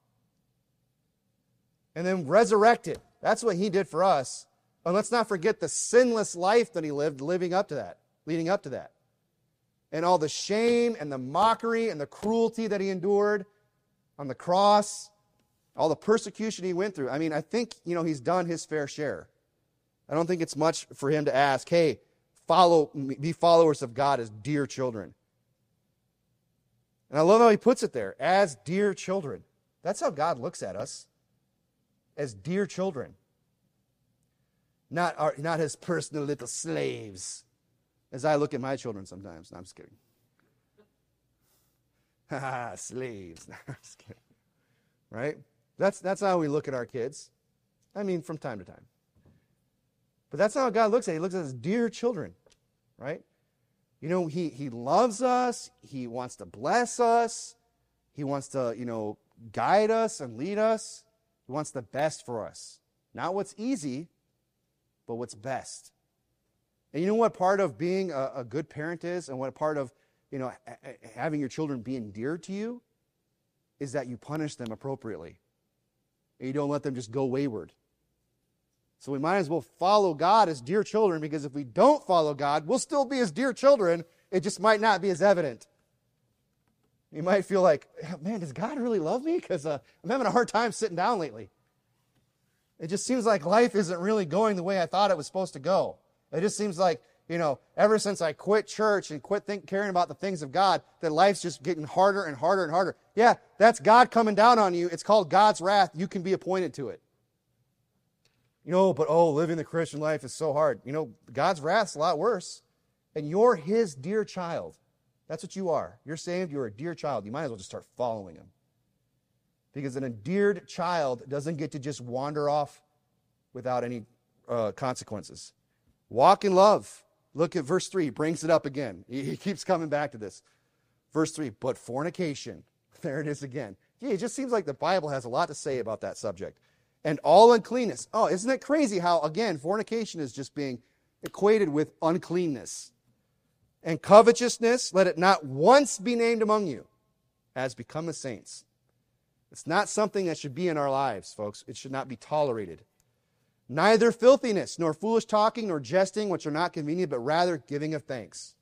and then resurrected. That's what he did for us. And let's not forget the sinless life that he lived leading up to that. And all the shame and the mockery and the cruelty that he endured on the cross, all the persecution he went through. I think, he's done his fair share. I don't think it's much for him to ask, hey, be followers of God as dear children. And I love how he puts it there, as dear children. That's how God looks at us, as dear children. Not his personal little slaves, as I look at my children sometimes. No, I'm just kidding. Slaves. No, I'm just kidding. Right? That's how we look at our kids. From time to time. But that's how God looks at it. He looks at us as dear children. Right? He loves us. He wants to bless us. He wants to, guide us and lead us. He wants the best for us. Not what's easy, but what's best. And you know what part of being a good parent is, and what part of, having your children be endeared to you, is that you punish them appropriately. And you don't let them just go wayward. So we might as well follow God as dear children, because if we don't follow God, we'll still be as dear children. It just might not be as evident. You might feel like, man, does God really love me? Because I'm having a hard time sitting down lately. It just seems like life isn't really going the way I thought it was supposed to go. It just seems like, ever since I quit church and quit caring about the things of God, that life's just getting harder and harder and harder. Yeah, that's God coming down on you. It's called God's wrath. You can be appointed to it. But living the Christian life is so hard. God's wrath's a lot worse. And you're his dear child. That's what you are. You're saved. You're a dear child. You might as well just start following him. Because an endeared child doesn't get to just wander off without any consequences. Walk in love. Look at verse 3. He brings it up again. He keeps coming back to this. Verse 3, but fornication. There it is again. It just seems like the Bible has a lot to say about that subject. And all uncleanness. Oh, isn't it crazy how, again, fornication is just being equated with uncleanness. And covetousness, let it not once be named among you, as become the saints. It's not something that should be in our lives, folks. It should not be tolerated. Neither filthiness, nor foolish talking, nor jesting, which are not convenient, but rather giving of thanks.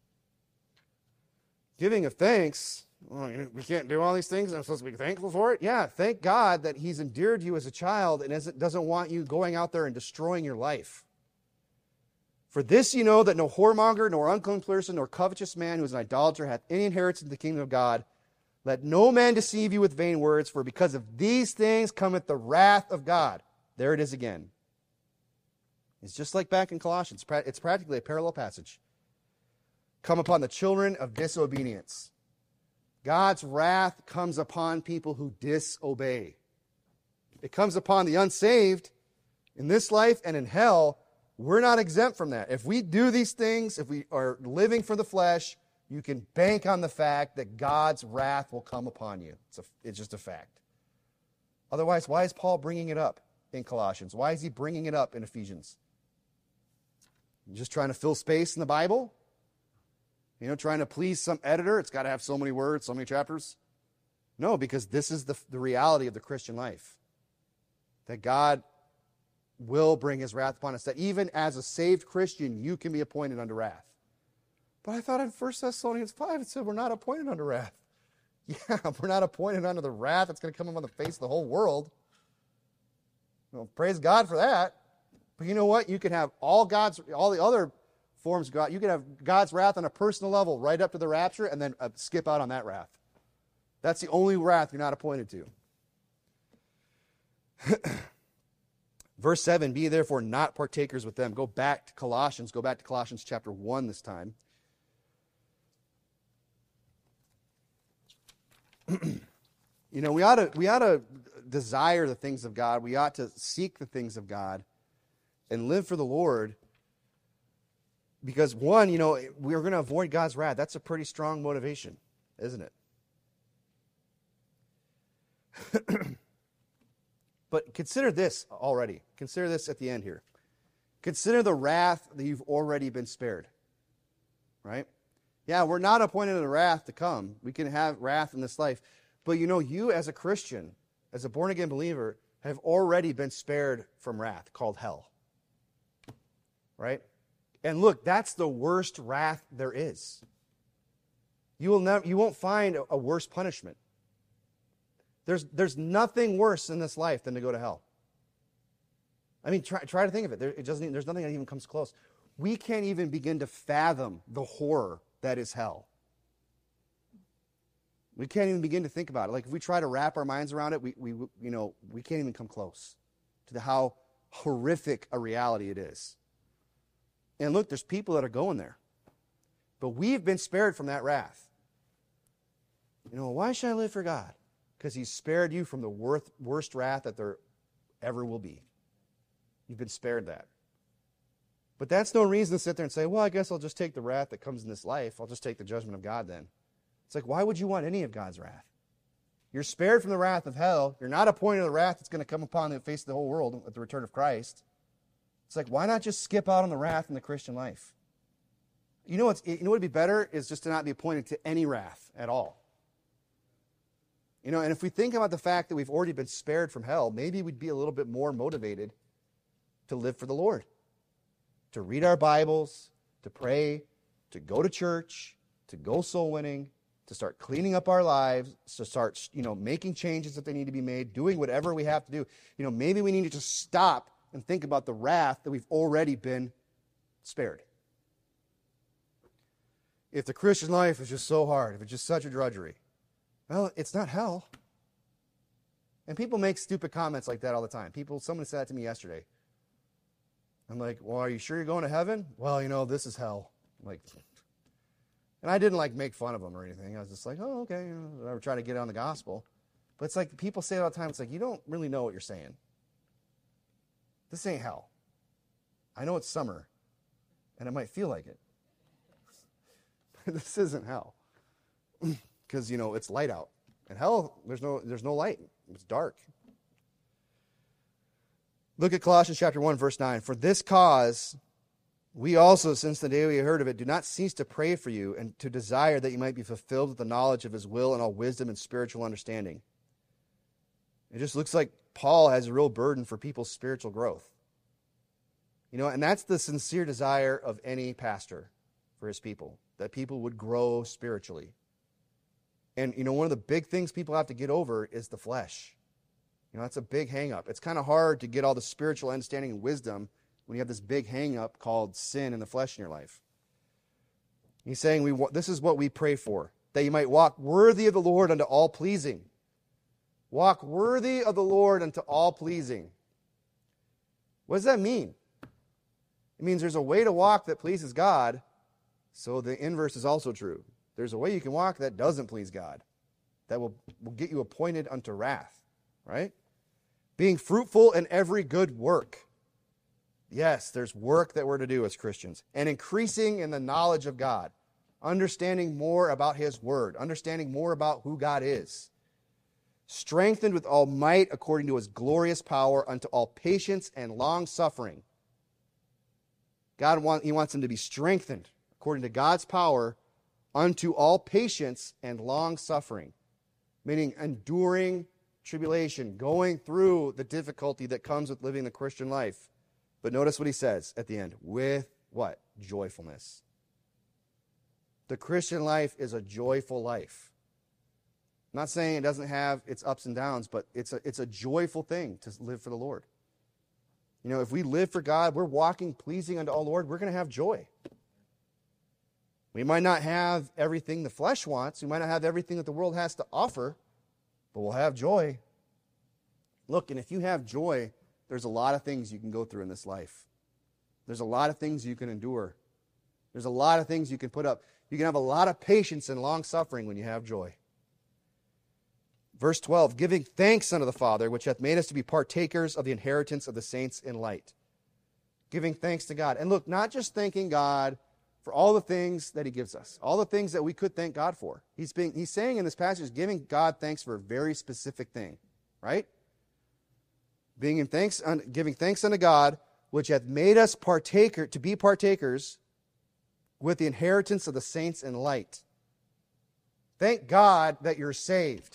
Giving of thanks? Well, we can't do all these things, and I'm supposed to be thankful for it? Yeah, thank God that he's endeared you as a child and doesn't want you going out there and destroying your life. For this you know that no whoremonger, nor unclean person, nor covetous man who is an idolater hath any inheritance in the kingdom of God. Let no man deceive you with vain words, for because of these things cometh the wrath of God. There it is again. It's just like back in Colossians. It's practically a parallel passage. Come upon the children of disobedience. God's wrath comes upon people who disobey. It comes upon the unsaved in this life and in hell. We're not exempt from that. If we do these things, if we are living for the flesh, you can bank on the fact that God's wrath will come upon you. It's just a fact. Otherwise, why is Paul bringing it up in Colossians? Why is he bringing it up in Ephesians? Just trying to fill space in the Bible? Trying to please some editor? It's got to have so many words, so many chapters? No, because this is the reality of the Christian life. That God will bring his wrath upon us. That even as a saved Christian, you can be appointed unto wrath. But I thought in 1 Thessalonians 5 it said we're not appointed unto wrath. Yeah, we're not appointed unto the wrath that's going to come upon the face of the whole world. Well, praise God for that. But you know what? You can have all the other forms of God. You can have God's wrath on a personal level right up to the rapture and then skip out on that wrath. That's the only wrath you're not appointed to. Verse 7, be therefore not partakers with them. Go back to Colossians chapter 1 this time. We ought to desire the things of God. We ought to seek the things of God and live for the Lord. Because one, we're going to avoid God's wrath. That's a pretty strong motivation, isn't it? But consider this already. Consider this at the end here. Consider the wrath that you've already been spared. Right? Yeah, we're not appointed to the wrath to come. We can have wrath in this life. But you as a Christian, as a born-again believer, have already been spared from wrath called hell. Right? And look, that's the worst wrath there is. You won't find a worse punishment. There's nothing worse in this life than to go to hell. I mean, try to think of it. There's nothing that even comes close. We can't even begin to fathom the horror that is hell. We can't even begin to think about it. Like if we try to wrap our minds around it, we can't even come close to how horrific a reality it is. And look, there's people that are going there. But we've been spared from that wrath. Why should I live for God? Because he's spared you from the worst wrath that there ever will be. You've been spared that. But that's no reason to sit there and say, well, I guess I'll just take the wrath that comes in this life. I'll just take the judgment of God then. It's like, why would you want any of God's wrath? You're spared from the wrath of hell. You're not appointed to the wrath that's going to come upon the face of the whole world at the return of Christ. It's like, why not just skip out on the wrath in the Christian life? What would be better is just to not be appointed to any wrath at all. And if we think about the fact that we've already been spared from hell, maybe we'd be a little bit more motivated to live for the Lord. To read our Bibles, to pray, to go to church, to go soul winning, to start cleaning up our lives, to start, making changes that they need to be made, doing whatever we have to do. Maybe we need to just stop and think about the wrath that we've already been spared. If the Christian life is just so hard, if it's just such a drudgery, well, it's not hell. And people make stupid comments like that all the time. Someone said that to me yesterday. I'm like, well, are you sure you're going to heaven? Well, this is hell. And I didn't make fun of them or anything. I was just like, oh, okay. I try to get on the gospel. But it's like people say it all the time. It's like, you don't really know what you're saying. This ain't hell. I know it's summer, and it might feel like it. But this isn't hell. Because, it's light out. In hell, there's no light. It's dark. Look at Colossians chapter 1, verse 9. For this cause, we also, since the day we heard of it, do not cease to pray for you and to desire that you might be fulfilled with the knowledge of his will and all wisdom and spiritual understanding. It just looks like Paul has a real burden for people's spiritual growth. And that's the sincere desire of any pastor for his people, that people would grow spiritually. And, one of the big things people have to get over is the flesh. That's a big hang-up. It's kind of hard to get all the spiritual understanding and wisdom when you have this big hang-up called sin in the flesh in your life. He's saying, this is what we pray for, that you might walk worthy of the Lord unto all pleasing. Walk worthy of the Lord unto all pleasing. What does that mean? It means there's a way to walk that pleases God, so the inverse is also true. There's a way you can walk that doesn't please God, that will get you appointed unto wrath, right? Being fruitful in every good work. Yes, there's work that we're to do as Christians. And increasing in the knowledge of God. Understanding more about his word. Understanding more about who God is. strengthened with all might according to his glorious power unto all patience and long suffering. He wants them to be strengthened according to God's power unto all patience and long suffering, meaning enduring tribulation, going through the difficulty that comes with living the Christian life. But notice what he says at the end, with what? Joyfulness. The Christian life is a joyful life. I'm not saying it doesn't have its ups and downs, but it's a joyful thing to live for the Lord. You know, if we live for God, we're walking pleasing unto all Lord, we're going to have joy. We might not have everything the flesh wants. We might not have everything that the world has to offer, but we'll have joy. Look, and if you have joy, there's a lot of things you can go through in this life. There's a lot of things you can endure. There's a lot of things you can put up. You can have a lot of patience and long suffering when you have joy. Verse 12, giving thanks unto the Father, which hath made us to be partakers of the inheritance of the saints in light. Giving thanks to God. And look, not just thanking God for all the things that he gives us, all the things that we could thank God for. He's saying in this passage, giving God thanks for a very specific thing, right? Giving thanks unto God, which hath made us to be partakers with the inheritance of the saints in light. Thank God that you're saved.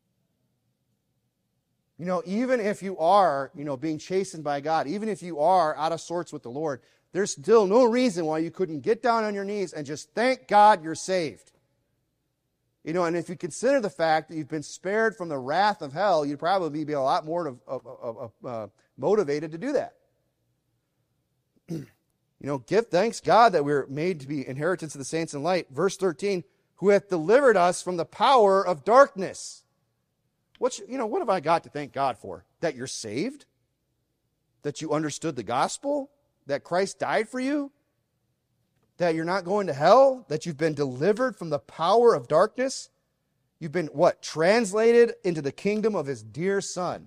You know, even if you are, being chastened by God, even if you are out of sorts with the Lord, there's still no reason why you couldn't get down on your knees and just thank God you're saved. You know, and if you consider the fact that you've been spared from the wrath of hell, you'd probably be a lot more motivated to do that. Give thanks God that we're made to be inheritance of the saints in light. Verse 13, who hath delivered us from the power of darkness. What have I got to thank God for? That you're saved? That you understood the gospel? That Christ died for you? That you're not going to hell? That you've been delivered from the power of darkness? You've been, translated into the kingdom of his dear Son.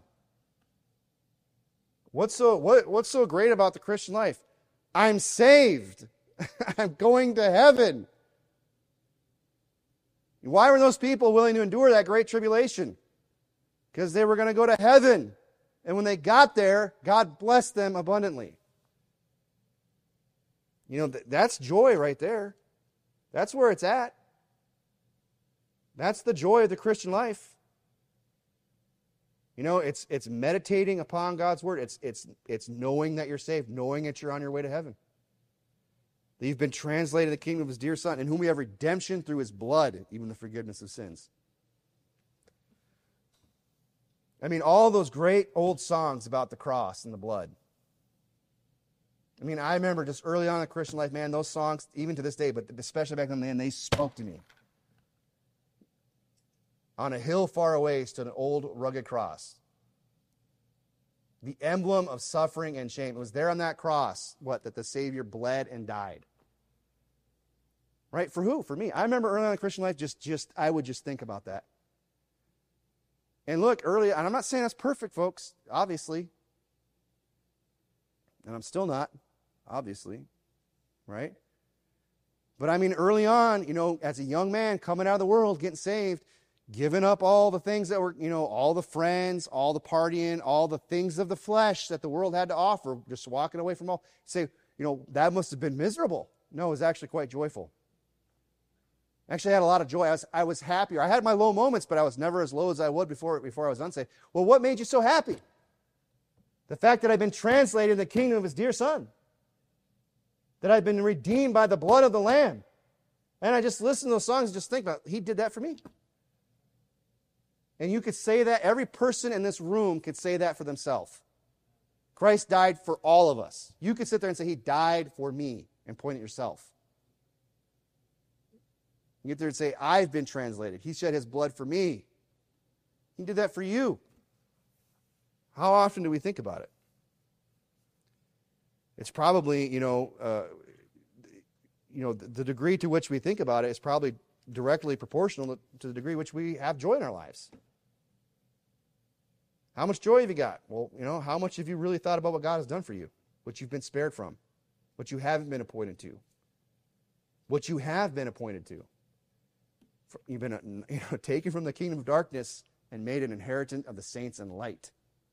What's so great about the Christian life? I'm saved. I'm going to heaven. Why were those people willing to endure that great tribulation? Because they were going to go to heaven. And when they got there, God blessed them abundantly. That's joy right there. That's where it's at. That's the joy of the Christian life. It's meditating upon God's word. It's knowing that you're saved, knowing that you're on your way to heaven. That you've been translated to the kingdom of his dear Son, in whom we have redemption through his blood, even the forgiveness of sins. I mean, all those great old songs about the cross and the blood. I mean, I remember just early on in the Christian life, man, those songs, even to this day, but especially back then, man, they spoke to me. On a hill far away stood an old rugged cross. The emblem of suffering and shame. It was there on that cross, that the Savior bled and died. Right? For who? For me. I remember early on in the Christian life, I would just think about that. And look, early, and I'm not saying that's perfect, folks, obviously. And I'm still not, obviously. Right? But I mean, early on, as a young man coming out of the world, getting saved, giving up all the things that were, all the friends, all the partying, all the things of the flesh that the world had to offer, just walking away from all. Say, that must have been miserable. No, it was actually quite joyful. Actually, I had a lot of joy. I was happier. I had my low moments, but I was never as low as I would before I was unsaved. Well, what made you so happy? The fact that I've been translated in the kingdom of his dear Son. That I've been redeemed by the blood of the Lamb. And I just listen to those songs and just think about, he did that for me. And you could say that, every person in this room could say that for themselves. Christ died for all of us. You could sit there and say, he died for me, and point at yourself. You get there and say, I've been translated. He shed his blood for me. He did that for you. How often do we think about it? It's probably, the degree to which we think about it is probably directly proportional to the degree which we have joy in our lives. How much joy have you got? Well, how much have you really thought about what God has done for you? What you've been spared from? What you haven't been appointed to? What you have been appointed to? You've been taken from the kingdom of darkness and made an inheritance of the saints in light.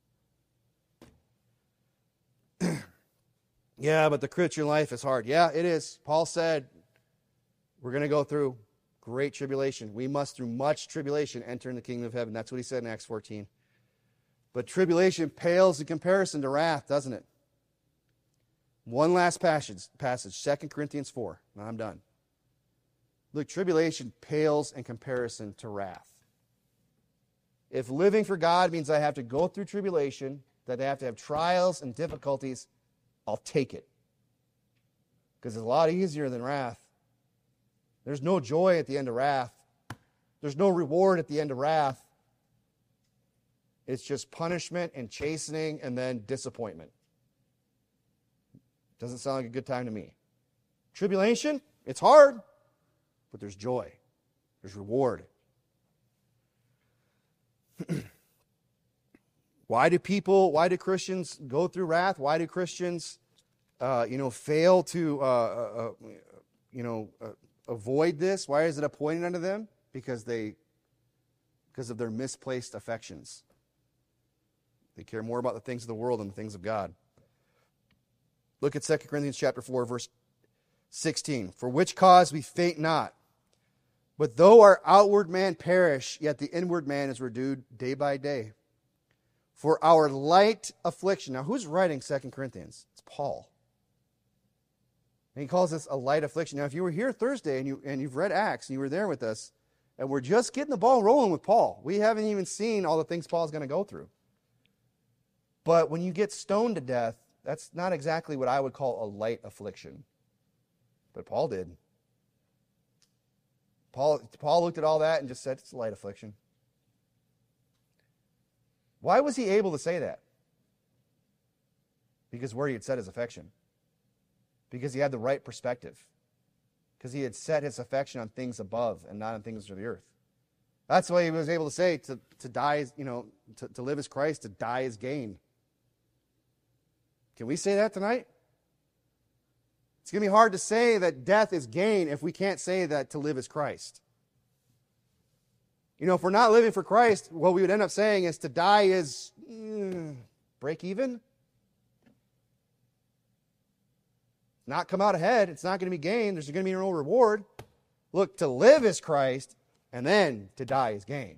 Yeah, but the Christian life is hard. Yeah, it is. Paul said we're going to go through great tribulation. We must, through much tribulation, enter in the kingdom of heaven. That's what he said in Acts 14. But tribulation pales in comparison to wrath, doesn't it? One last passage, 2 Corinthians 4. Now I'm done. Look, tribulation pales in comparison to wrath. If living for God means I have to go through tribulation, that I have to have trials and difficulties, I'll take it. Because it's a lot easier than wrath. There's no joy at the end of wrath. There's no reward at the end of wrath. It's just punishment and chastening and then disappointment. Doesn't sound like a good time to me. Tribulation, it's hard, but there's joy. There's reward. Why do Christians go through wrath? Why do Christians, fail to, avoid this? Why is it appointed unto them? Because of their misplaced affections. They care more about the things of the world than the things of God. Look at 2 Corinthians chapter 4, verse 16. For which cause we faint not, but though our outward man perish, yet the inward man is renewed day by day. For our light affliction. Now, who's writing 2 Corinthians? It's Paul. And he calls this a light affliction. Now, if you were here Thursday and you've read Acts and you were there with us, and we're just getting the ball rolling with Paul. We haven't even seen all the things Paul's going to go through. But when you get stoned to death, that's not exactly what I would call a light affliction. But Paul did. Paul looked at all that and just said, it's a light affliction. Why was he able to say that? Because where he had set his affection. Because he had the right perspective. Because he had set his affection on things above and not on things of the earth. That's why he was able to say to die, to live as Christ, to die as gain. Can we say that tonight? It's going to be hard to say that death is gain if we can't say that to live as Christ. If we're not living for Christ, what we would end up saying is to die is break even. Not come out ahead. It's not going to be gain. There's going to be no reward. Look, to live is Christ, and then to die is gain.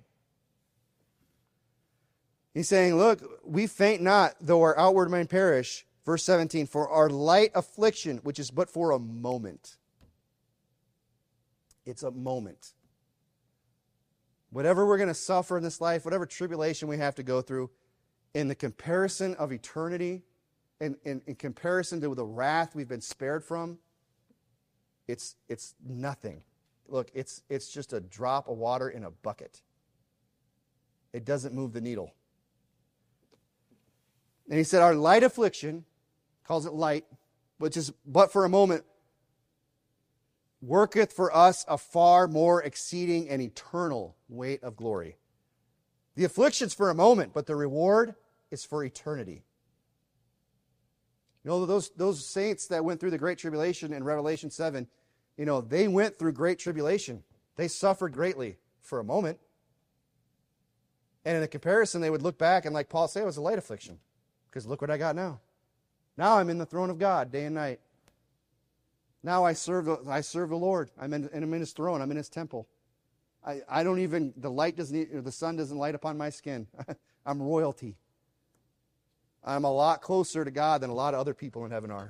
He's saying, look, we faint not, though our outward man perish. Verse 17, for our light affliction, which is but for a moment. It's a moment. Whatever we're going to suffer in this life, whatever tribulation we have to go through, in the comparison of eternity, in comparison to the wrath we've been spared from, it's nothing. Look, it's just a drop of water in a bucket. It doesn't move the needle. And he said, our light affliction, calls it light, which is but for a moment, worketh for us a far more exceeding and eternal weight of glory. The affliction's for a moment, but the reward is for eternity. Those saints that went through the Great Tribulation in Revelation 7, they went through great tribulation. They suffered greatly for a moment. And in a comparison, they would look back and, like Paul said, it was a light affliction. Because look what I got now. Now I'm in the throne of God day and night. Now I serve the Lord. I'm in His throne. I'm in His temple. The sun doesn't light upon my skin. I'm royalty. I'm a lot closer to God than a lot of other people in heaven are.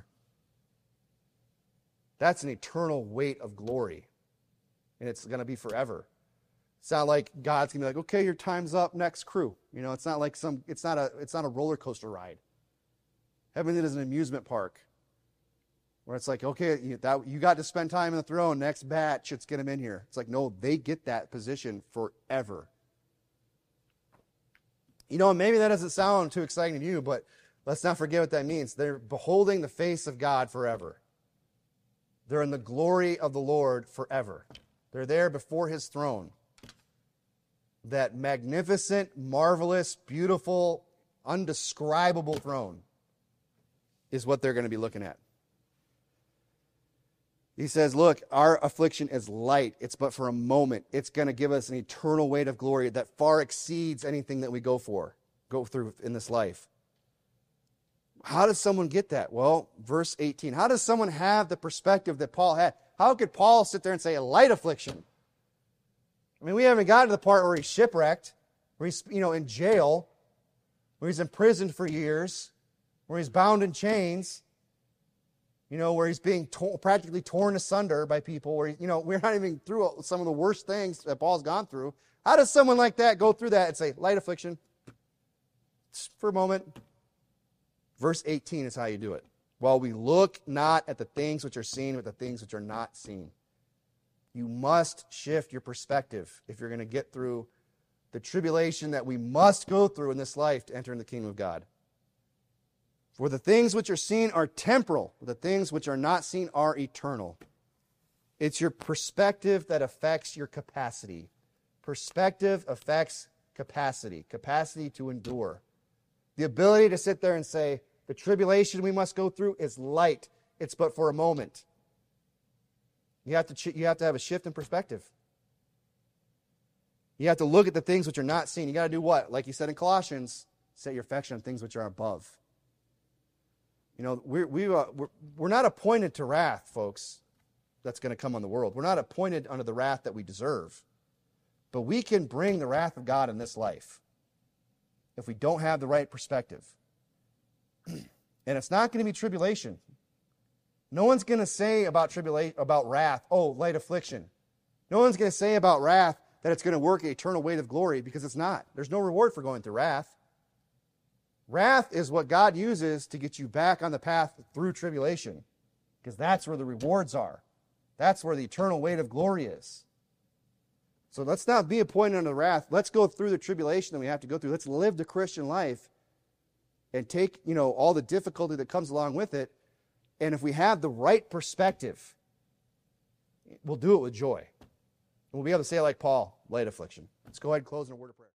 That's an eternal weight of glory. And it's going to be forever. It's not like God's going to be like, okay, your time's up, next crew. It's not like it's not a roller coaster ride. Heaven is an amusement park where it's like, okay, you got to spend time in the throne, next batch, let's get them in here. It's like, no, they get that position forever. Maybe that doesn't sound too exciting to you, but let's not forget what that means. They're beholding the face of God forever. They're in the glory of the Lord forever. They're there before His throne. That magnificent, marvelous, beautiful, undescribable throne is what they're going to be looking at. He says, look, our affliction is light. It's but for a moment. It's going to give us an eternal weight of glory that far exceeds anything that we go through in this life. How does someone get that? Well, verse 18. How does someone have the perspective that Paul had? How could Paul sit there and say a light affliction? I mean, we haven't gotten to the part where he's shipwrecked, where he's, in jail, where he's imprisoned for years, where he's bound in chains, where he's being practically torn asunder by people, where, we're not even through some of the worst things that Paul's gone through. How does someone like that go through that and say, light affliction, for a moment? Verse 18 is how you do it. While we look not at the things which are seen, but the things which are not seen. You must shift your perspective if you're going to get through the tribulation that we must go through in this life to enter in the kingdom of God. For the things which are seen are temporal, but the things which are not seen are eternal. It's your perspective that affects your capacity. Perspective affects capacity to endure. The ability to sit there and say, the tribulation we must go through is light. It's but for a moment. You have to have a shift in perspective. You have to look at the things which are not seen. You got to do what? Like he said in Colossians, set your affection on things which are above. We're not appointed to wrath, folks, that's going to come on the world. We're not appointed under the wrath that we deserve. But we can bring the wrath of God in this life if we don't have the right perspective. And it's not going to be tribulation. No one's going to say about wrath, oh, light affliction. No one's going to say about wrath that it's going to work an eternal weight of glory, because it's not. There's no reward for going through wrath. Wrath is what God uses to get you back on the path through tribulation, because that's where the rewards are. That's where the eternal weight of glory is. So let's not be appointed unto wrath. Let's go through the tribulation that we have to go through. Let's live the Christian life and take, all the difficulty that comes along with it. And if we have the right perspective, we'll do it with joy. And we'll be able to say like Paul, light affliction. Let's go ahead and close in a word of prayer.